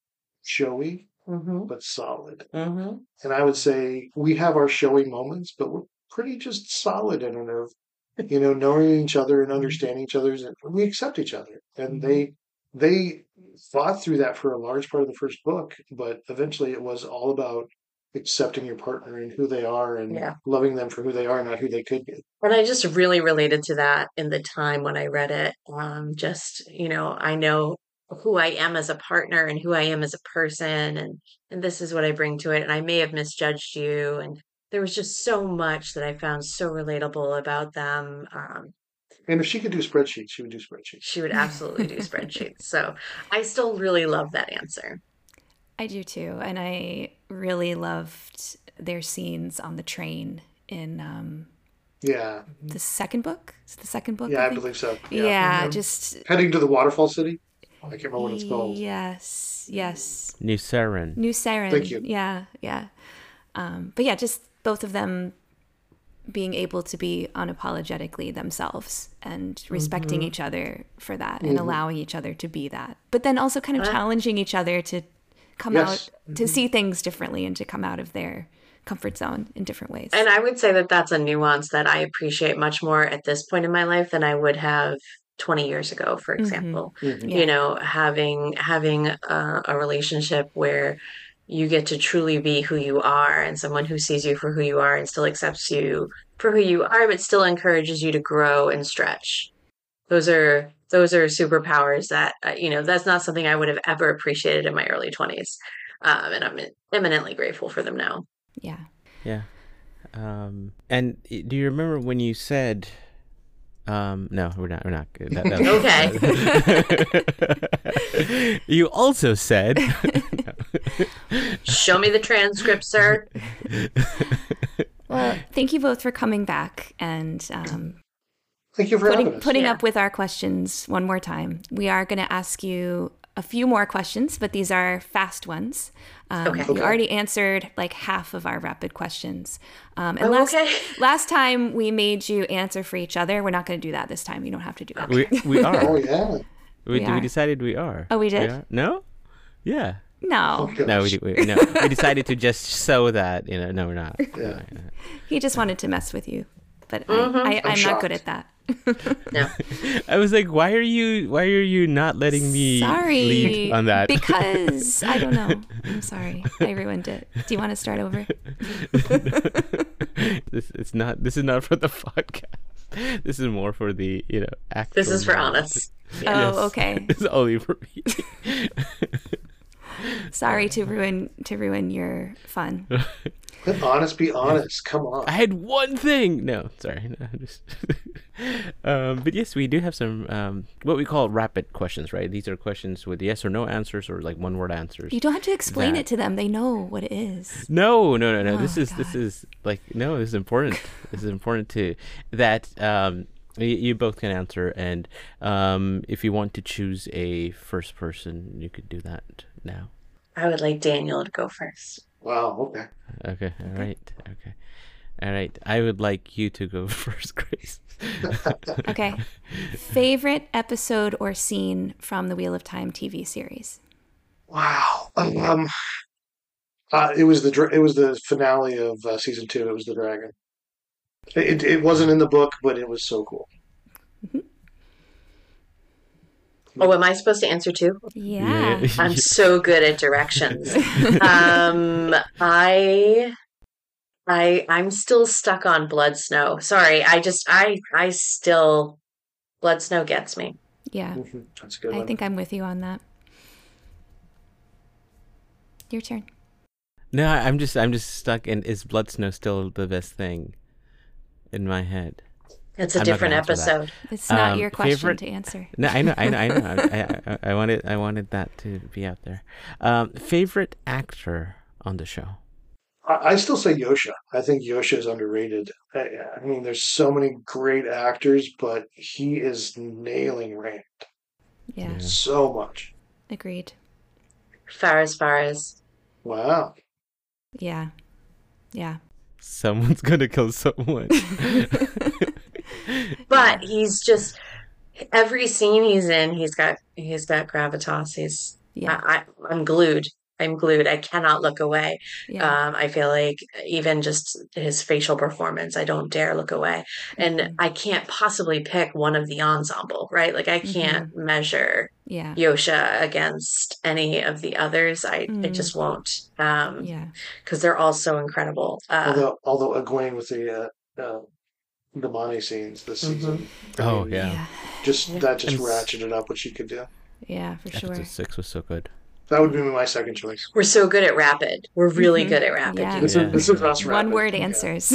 showy, Mm-hmm. but solid. Mm-hmm. And I would say we have our showy moments, but we're pretty just solid in it of, you know, knowing each other and understanding each other's, and we accept each other. And they they fought through that for a large part of the first book, but eventually it was all about accepting your partner and who they are and Yeah. loving them for who they are, not who they could be. And I just really related to that in the time when I read it. Um, just, you know, I know who I am as a partner and who I am as a person, and and this is what I bring to it. And I may have misjudged you, and there was just so much that I found so relatable about them. Um, And if she could do spreadsheets, she would do spreadsheets. she would absolutely do spreadsheets. So I still really love that answer. I do too, and I really loved their scenes on the train in um, Yeah. the second book. Is it the second book? Yeah, I think? believe so. Yeah, Mhm. just Heading to the waterfall city. I can't remember what it's called. yes, yes. New Saren. New Saren. Thank you. Yeah, yeah. Um, but yeah, just both of them being able to be unapologetically themselves and respecting Mm-hmm. each other for that and allowing each other to be that. But then also kind of Uh, challenging each other to come Yes. out, to see things differently and to come out of their comfort zone in different ways. And I would say that that's a nuance that I appreciate much more at this point in my life than I would have twenty years ago, for example. Mhm. Yeah. You know, having having a, a relationship where you get to truly be who you are, and someone who sees you for who you are and still accepts you for who you are, but still encourages you to grow and stretch. Those are those are superpowers that uh, you know, that's not something I would have ever appreciated in my early twenties, um, and I'm eminently grateful for them now. yeah. Yeah. Um, and i- do you remember when you said, um, no, we're not, we're not. That, that you also said, Show me the transcript, sir. Well, thank you both for coming back and um, Thank you for putting, having us. putting Yeah. up with our questions one more time. We are going to ask you a few more questions, but these are fast ones. Um, Okay. You Okay. already answered like half of our rapid questions. Um, and Oh, last, okay. last time we made you answer for each other. We're not going to do that this time. You don't have to do that. we we are. Oh yeah. We, We we are. decided we are. Oh, we did? are? No? Yeah. No. Okay. No, we, we, no, we decided to just show that, you know, no, we're not. Yeah. He just wanted to mess with you. But Mhm. I, I, I'm, I'm not good shocked. at that. No. I was like, why are you, why are you not letting me Sorry. lead on that? Because, I don't know. I'm sorry. I ruined it. Do you want to start over? this it's not. This is not for the podcast. This is more for the, you know, actual. This is for moment. honest. Oh, okay. It's only for me. Sorry to ruin to ruin your fun. Let honest be honest. Come on. I had one thing. No, sorry. No, just um, but yes, we do have some um, what we call rapid questions, right? These are questions with yes or no answers or like one word answers. You don't have to explain That- it to them. They know what it is. No, no, no, no. Oh, this is this God. is like no. This is important. This is important too. That um, you, you both can answer, and um, if you want to choose a first person, you could do that now. I would like Daniel to go first. Wow. Okay. Okay. All right. Okay. All right. I would like you to go first, Grace. Okay. Favorite episode or scene from the Wheel of Time T V series? Wow. Um. Uh, it was the dra- it was the finale of uh, season two. It was the dragon. It it wasn't in the book, but it was so cool. Oh, am I supposed to answer too? Yeah. I'm so good at directions. um, I, I, I'm still stuck on Blood Snow. Sorry, I just, I, I still, Blood Snow gets me. Yeah. Mhm. That's a good I one. think I'm with you on that. Your turn. No, I- I'm just I'm just stuck in is Blood Snow still the best thing in my head? It's a I'm not different gonna answer that. episode. It's not Um, your question favorite- to answer. No, I know, I know, I know. I, I, I wanted I wanted that to be out there. Um, favorite actor on the show? I, I still say Yosha. I think Yosha is underrated. I, I mean, there's so many great actors, but he is nailing Rand Yeah. Yeah. so much. Agreed. Faraz Faraz. Wow. Yeah. Yeah. Someone's gonna kill someone. But he's just every scene he's in, he's got he's got gravitas. He's Yeah. I, I I'm glued. I'm glued. I cannot look away. Yeah. Um, I feel like even just his facial performance, I don't dare look away. And Mhm. I can't possibly pick one of the ensemble, right? Like I can't measure Yeah. Yosha against any of the others. I Mm. it just won't. Um, Yeah. because they're all so incredible. Uh, Although, although Egwene with the uh, uh, the Mani scenes this Mhm. season, I Oh, mean, yeah. Yeah. just Yeah. that just And s- ratcheted up what she could do. Yeah, for sure. Episode six was so good. That would be my second choice. we're so good at rapid. We're really Mhm. good at rapid. Yeah. This Yeah. is this is us One rapid. word Yeah. answers.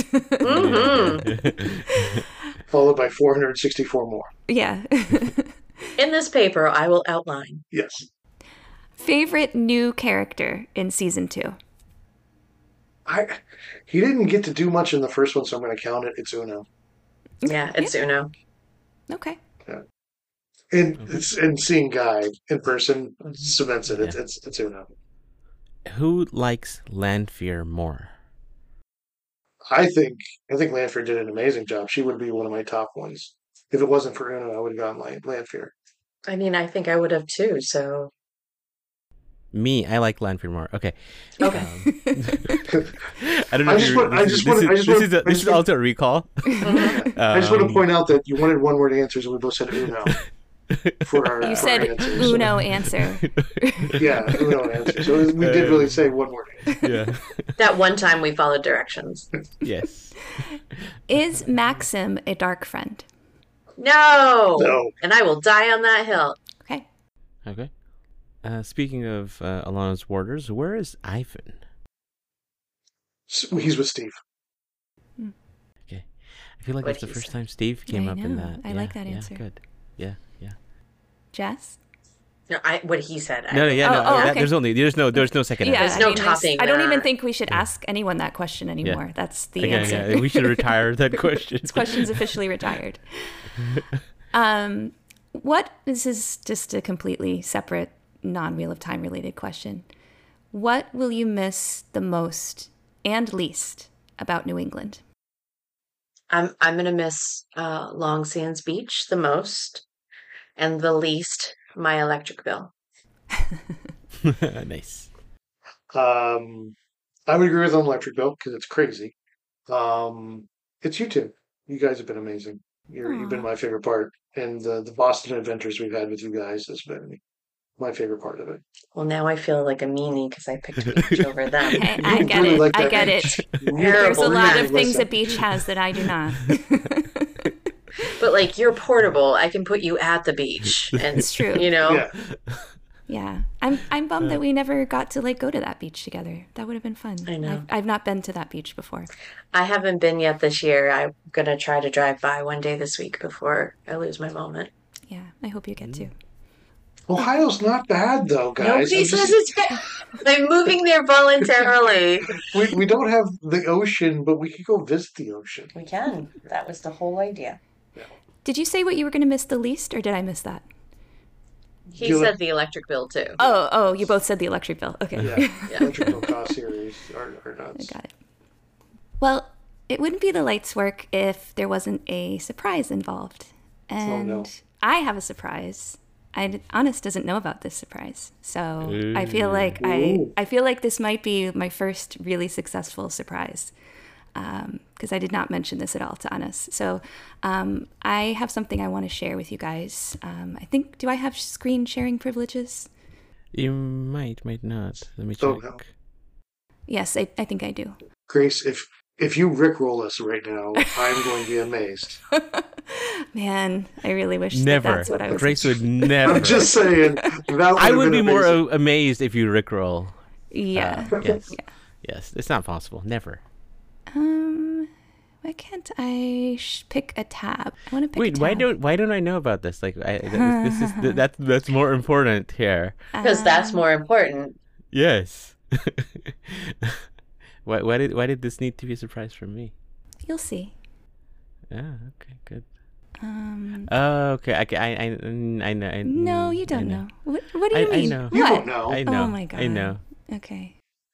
Mhm. Followed by four hundred sixty-four more. Yeah. In this paper, I will outline. Yes. Favorite new character in season two? I he didn't get to do much in the first one, so I'm going to count it. It's Uno. Yeah, it's Uno. Okay. And Mhm. it's and seeing Guy in person cements it. It's Yeah. it's, it's Uno. Who likes Lanfear more? I think I think Lanfear did an amazing job. She would be one of my top ones. If it wasn't for Uno, I would have gone Lan- Lanfear. I mean, I think I would have too. So Me, I like Lanfear more. Okay. okay. Um, I don't know. I if just you want- I this just is- want- this I is- just this want- is a- I this just is want- also a recall. I just want to Um, point out that you wanted one word answers, and we both said Uno for our. You for said our answers. So- Uno answer. Yeah, Uno answer. So we did really say one word. Answer. Yeah. That one time we followed directions. Yes. Is Maxim a dark friend? No. No. And I will die on that hill. Okay. Okay. Uh, speaking of uh, Alana's warders, where is Ivan? So he's with Steve. Okay. I feel like What that's the he first said. time Steve came I up in know. that. I Yeah, like that yeah, answer. Good. Yeah. Yeah. Jess? No, I what he said. I, No, no, yeah, Oh, no. oh, that- okay. There's only there's no there's no second Yeah, There's answer. I no mean, there's- topping I don't even there. think we should ask anyone that question anymore. That's the Okay, answer. yeah, we should retire that question. This question's officially retired. Um, what this is just a completely separate, non-Wheel of Time related question. What will you miss the most and least about New England? I'm I'm gonna miss uh, Long Sands Beach the most, and the least my electric bill. Nice. Um, I would agree with on Electric Bill because it's crazy. Um, it's you two. You guys have been amazing. You're, you've been Aw. my favorite part, and the the Boston adventures we've had with you guys has been my favorite part of it. Well, now I feel like a meanie because I picked beach over them. I, I You get really it. like I that get beach. it. You There's a Terrible lot man. of things listen. a beach has that I do not. But like you're portable. I can put you at the beach, and It's true. you know, Yeah, Yeah, I'm I'm bummed that we never got to like go to that beach together. That would have been fun. I know. I've, I've not been to that beach before. I haven't been yet this year. I'm gonna try to drive by one day this week before I lose my moment. Yeah, I hope you get to. Ohio's not bad though, guys. Nobody I'm says just- it's bad. I'm moving there voluntarily. we we don't have the ocean, but we could go visit the ocean. We can. That was the whole idea. Did you say what you were going to miss the least, or did I miss that? He You- said the electric bill too. Oh, oh, you both said the electric bill. Okay. Yeah, electric bill cost series are, are nuts. Got it. Well, it wouldn't be the lights work if there wasn't a surprise involved. And no. I have a surprise. I Honest doesn't know about this surprise. So I feel like I Ooh. I feel like this might be my first really successful surprise. Because I did not mention this at all to Anas. So um, I have something I want to share with you guys. Um, I think, do I have screen sharing privileges? You might, might not. Let me Oh, check. no. Yes, I, I think I do. Grace, if if you rickroll us right now, I'm going to be amazed. Man, I really wish that Never. that's what I was. Grace would never. I'm just saying. That would I have would been be more amazing. a- amazed if you rickroll. Yeah. Uh, yes. Yeah. Yes. It's not possible. Never. Um, why can't I sh- pick a tab? I want to pick. Wait, a why tab. don't why don't I know about this? Like, I, this, this is th- that's that's more important here. Because that's more important. Yes. why why did why did this need to be a surprise for me? You'll see. Ah, okay, good. Um, Oh, okay. I, I, I, mm, I know. I, no, mm, you I don't know. What, what do I- you I mean? know. You What? don't know. I know. Oh my god. I know. Okay.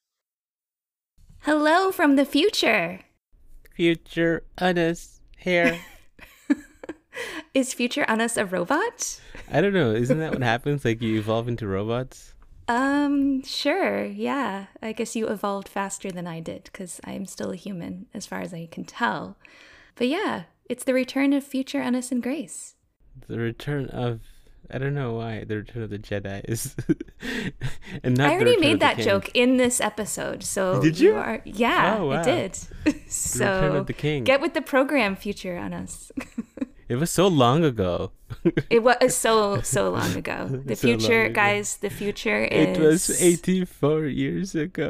Hello from the future. Future Anas here. Is future Anas a robot? I don't know. Isn't that what happens? Like you evolve into robots? Um, sure. Yeah. I guess you evolved faster than I did because I'm still a human as far as I can tell. But yeah, it's the return of future Anas and Grace. The return of I don't know why the return of the Jedi is, and not I the already Return made of the that King. joke in this episode. So Did you? are yeah, Oh, wow. I did. Return so of the King. get with the program, future Anas. It was so long ago. It was so so long ago. The So long future, ago. guys. The future is. It was eighty-four years ago.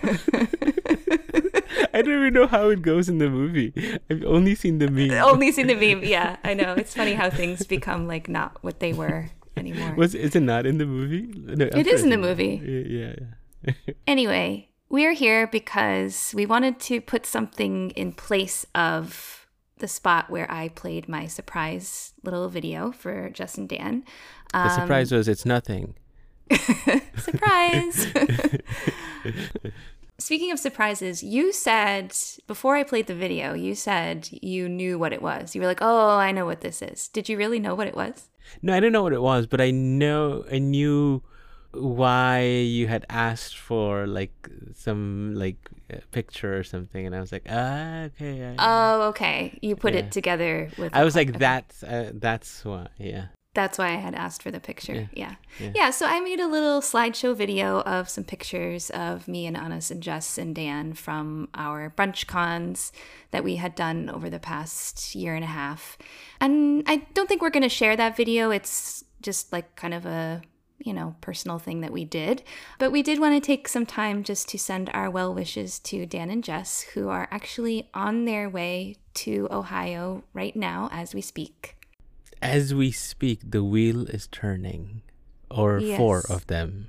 I don't even know how it goes in the movie. I've only seen the meme. Only seen the meme. Yeah, I know. It's funny how things become like not what they were anymore. Was is it not in the movie? No, I'm It sure is in it's the movie. Yeah, yeah. yeah. Anyway, we're here because we wanted to put something in place of the spot where I played my surprise little video for Jess and Dan. The Um, surprise was it's nothing. Surprise! Speaking of surprises, you said, before I played the video, you said you knew what it was. You were like, oh, I know what this is. Did you really know what it was? No, I didn't know what it was, but I know I knew why you had asked for like some like uh, picture or something, and I was like, ah, okay. I, Oh, okay. You put Yeah. it together with. I was like, okay. that's uh, that's why, yeah. That's why I had asked for the picture. Yeah. Yeah. Yeah. So I made a little slideshow video of some pictures of me and Anas and Jess and Dan from our brunch cons that we had done over the past year and a half. And I don't think we're going to share that video. It's just like kind of a, you know, personal thing that we did. But we did want to take some time just to send our well wishes to Dan and Jess, who are actually on their way to Ohio right now as we speak. As we speak, the wheel is turning, or four Yes. of them.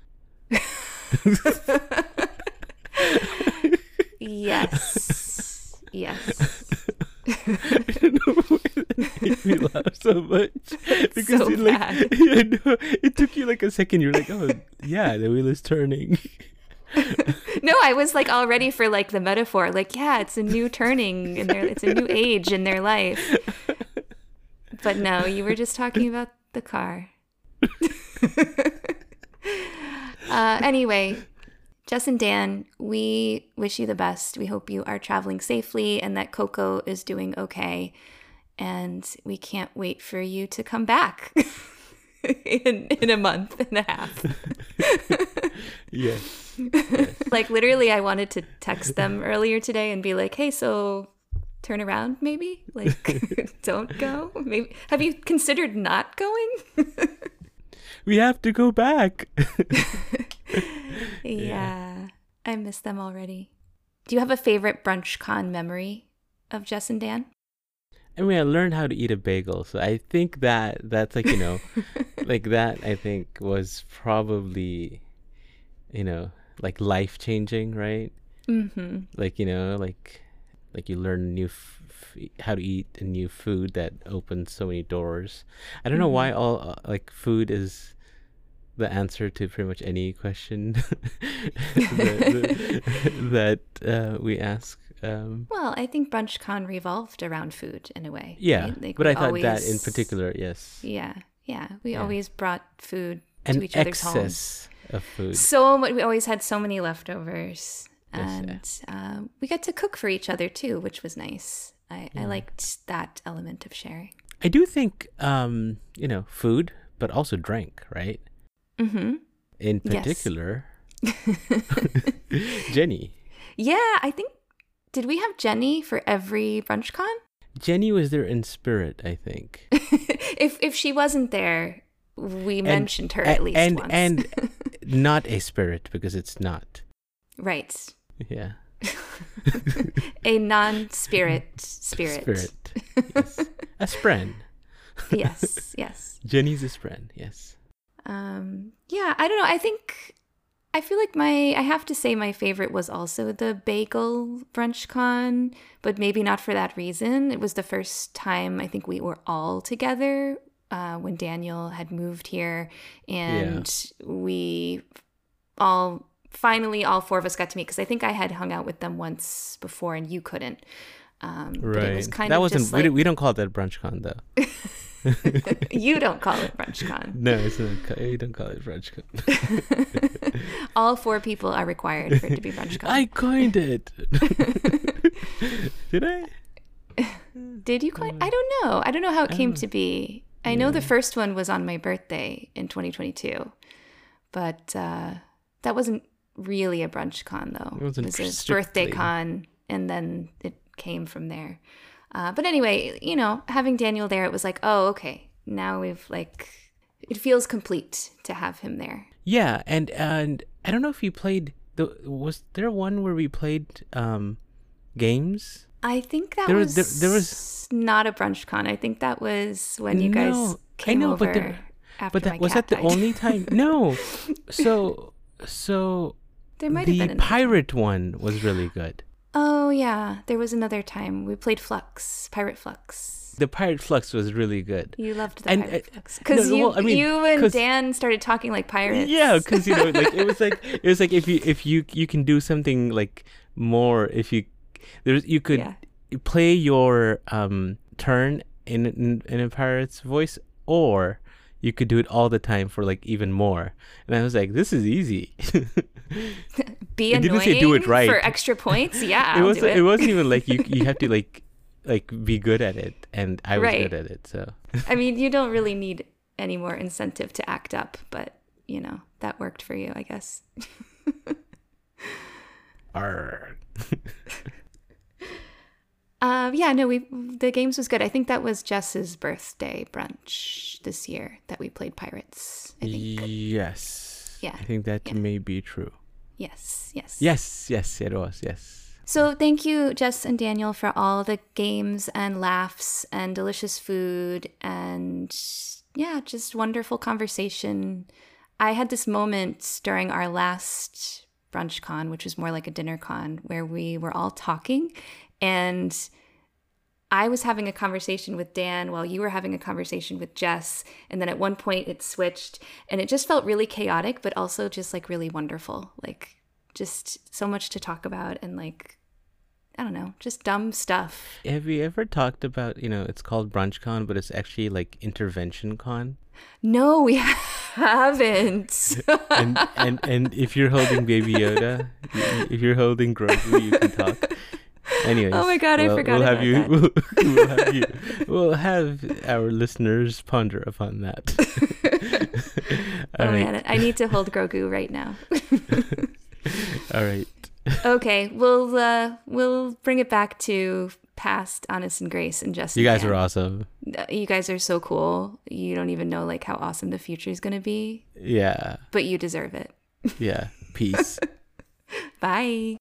Yes. Yes. I don't know why that made me laugh so much because so it like bad. yeah, no, it took you like a second. You're like, oh yeah, the wheel is turning. No, I was like all ready for like the metaphor. Like, yeah, it's a new turning in their it's a new age in their life. But no, you were just talking about the car. uh, anyway, Jess and Dan, we wish you the best. We hope you are traveling safely and that Coco is doing okay. And we can't wait for you to come back in in a month and a half. Yes. Yes. Like literally, I wanted to text them earlier today and be like, "Hey, so turn around, maybe. Like, don't go. Maybe have you considered not going?" We have to go back. yeah, yeah, I miss them already. Do you have a favorite BrunchCon memory of Jess and Dan? I mean, I learned how to eat a bagel, so I think that that's like, you know, like that I think was probably, you know, like life changing, right? Mm-hmm. Like, you know, like like you learn new f- f- how to eat a new food that opens so many doors. I don't know Mm-hmm. why all uh, like food is the answer to pretty much any question that, that uh, we ask. Um, Well, I think BrunchCon revolved around food in a way. yeah, right? Like but we I thought that in always- particular, yes. Yeah, yeah. We Yeah. always brought food An to each other's homes. excess of food. So much. We always had so many leftovers, Yes, and um, we got to cook for each other too, which was nice. I, I Yeah. liked that element of sharing. I do think, um, you know, food, but also drink, right? Mm-hmm. In Yes. particular, Jenny. Yeah, I think. Did we have Jenny for every BrunchCon? Jenny was there in spirit, I think. if if she wasn't there, we mentioned her A- at least and, once. And not a spirit, because it's not. right. Yeah. A non-spirit spirit. Spirit. Yes. A spren. yes, yes. Jenny's a spren, yes. Um, yeah, I don't know. I think I feel like my I have to say my favorite was also the bagel BrunchCon, but maybe not for that reason. It was the first time I think we were all together uh, when Daniel had moved here, and we all finally all four of us got to meet because I think I had hung out with them once before and you couldn't. Um, Right. But it was kind that of wasn't just we, like don't, we don't call that BrunchCon though. you don't call it BrunchCon. No, it's not. We don't call it BrunchCon. All four people are required for it to be BrunchCon. I coined it. Did I? Did you coin? I don't know. I don't know how it I came don't to be. I know the first one was on my birthday in twenty twenty-two, but uh, that wasn't really a BrunchCon though. It wasn't was a strictly. birthday con, and then it came from there. Uh, but anyway, you know, having Daniel there, it was like, oh, okay. Now we've like, it feels complete to have him there. Yeah, and and I don't know if you played. The was there one where we played um, games? I think that There was, was- there- there was- not a BrunchCon. I think that was when you guys No, I came know, over but there- after But that my was cat that the died. only time? No. So so There might have the been another time. pirate one was really good. Oh yeah, there was another time we played Flux, Pirate Flux. The pirate flux was really good. You loved the And, Pirate uh, Flux because no, you, well, I mean, you and 'cause- Dan started talking like pirates. Yeah, because you know, like it was like it was like if you if you you can do something like more if you there's you could Yeah. play your um turn in, in in a pirate's voice, or you could do it all the time for like even more. And I was like, this is easy. Be It didn't annoying say do it right. for extra points. Yeah, it I'll was do it. it wasn't even like you you have to like like be good at it, and I was Right. good at it. So I mean, you don't really need any more incentive to act up, but you know that worked for you, I guess. Arr. Uh, yeah, no, we the games was good. I think that was Jess's birthday brunch this year that we played Pirates. I think. Yes. Yeah, I think that yeah. may be true. Yes, yes. Yes, yes, it was. Yes. So thank you, Jess and Daniel, for all the games and laughs and delicious food and yeah, just wonderful conversation. I had this moment during our last brunch con, which was more like a dinner con, where we were all talking and I was having a conversation with Dan while you were having a conversation with Jess. And then at one point it switched and it just felt really chaotic, but also just like really wonderful. Like just so much to talk about and like, I don't know, just dumb stuff. Have you ever talked about, you know, it's called BrunchCon, but it's actually like Intervention Con? No, we have haven't. and and and if you're holding Baby Yoda, if you're holding Grogu, you can talk. Anyways, oh my god, I we'll, forgot we'll about have you, that. We'll, we'll have you. We'll have our listeners ponder upon that. oh All right. man, I need to hold Grogu right now. All right. Okay, we'll uh, we'll bring it back to past Honest and Grace and Justin. You guys Dan. are awesome. You guys are so cool. You don't even know like how awesome the future is gonna be. Yeah. But you deserve it. Yeah. Peace. Bye.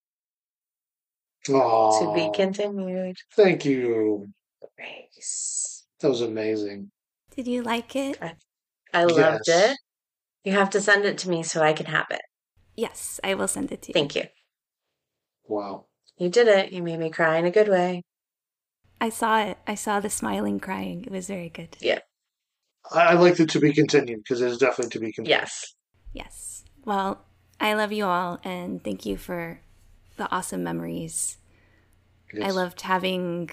Aww. To be continued. Thank you. Grace. That was amazing. Did you like it? I loved Yes. it. You have to send it to me so I can have it. Yes, I will send it to you. Thank you. Wow. You did it. You made me cry in a good way. I saw it. I saw the smiling, crying. It was very good. Yeah. I, I liked it to be continued because it is definitely to be continued. Yes. Yes. Well, I love you all, and thank you for the awesome memories. Yes. I loved having,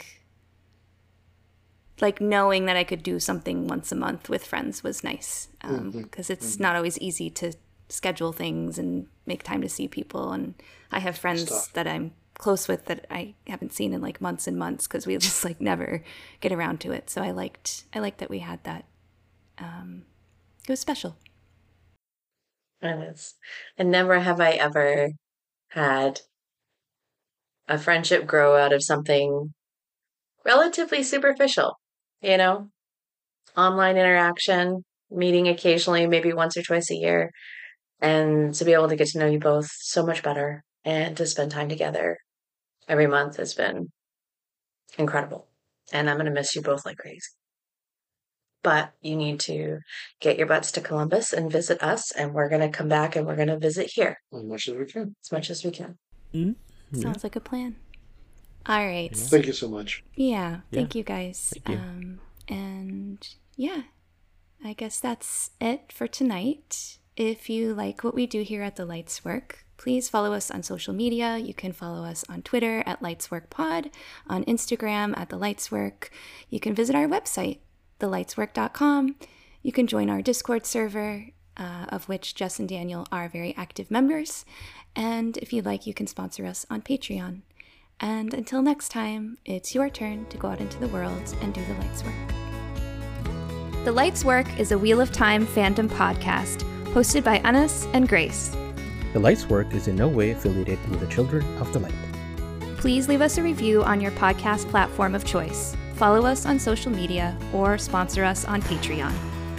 like, knowing that I could do something once a month with friends was nice. Because um, Mhm. it's Mhm. not always easy to schedule things and make time to see people. And I have friends Stuff. that I'm close with that I haven't seen in like months and months because we just like never get around to it. So I liked, I liked that we had that. Um, it was special. It is. And never have I ever had a friendship grow out of something relatively superficial, you know? Online interaction, meeting occasionally, maybe once or twice a year, and to be able to get to know you both so much better and to spend time together every month has been incredible. And I'm going to miss you both like crazy. But you need to get your butts to Columbus and visit us, and we're going to come back and we're going to visit here As much as we can. as much as we can. Mm? Sounds like a plan. All right. Yeah. Thank you so much. Yeah, Yeah. thank you guys. Thank you. Um, and yeah, I guess that's it for tonight. If you like what we do here at The Lights Work, please follow us on social media. You can follow us on Twitter at LightsWorkPod, on Instagram at The Lights Work. You can visit our website, the lights work dot com. You can join our Discord server, uh, of which Jess and Daniel are very active members. And if you'd like, you can sponsor us on Patreon. And until next time, it's your turn to go out into the world and do the Lights Work. The Lights Work is a Wheel of Time fandom podcast hosted by Anas and Grace. The Lights Work is in no way affiliated with the Children of the Light. Please leave us a review on your podcast platform of choice. Follow us on social media or sponsor us on Patreon.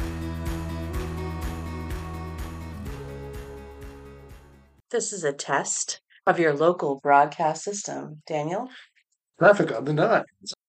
This is a test of your local broadcast system, Daniel. Traffic on the dot.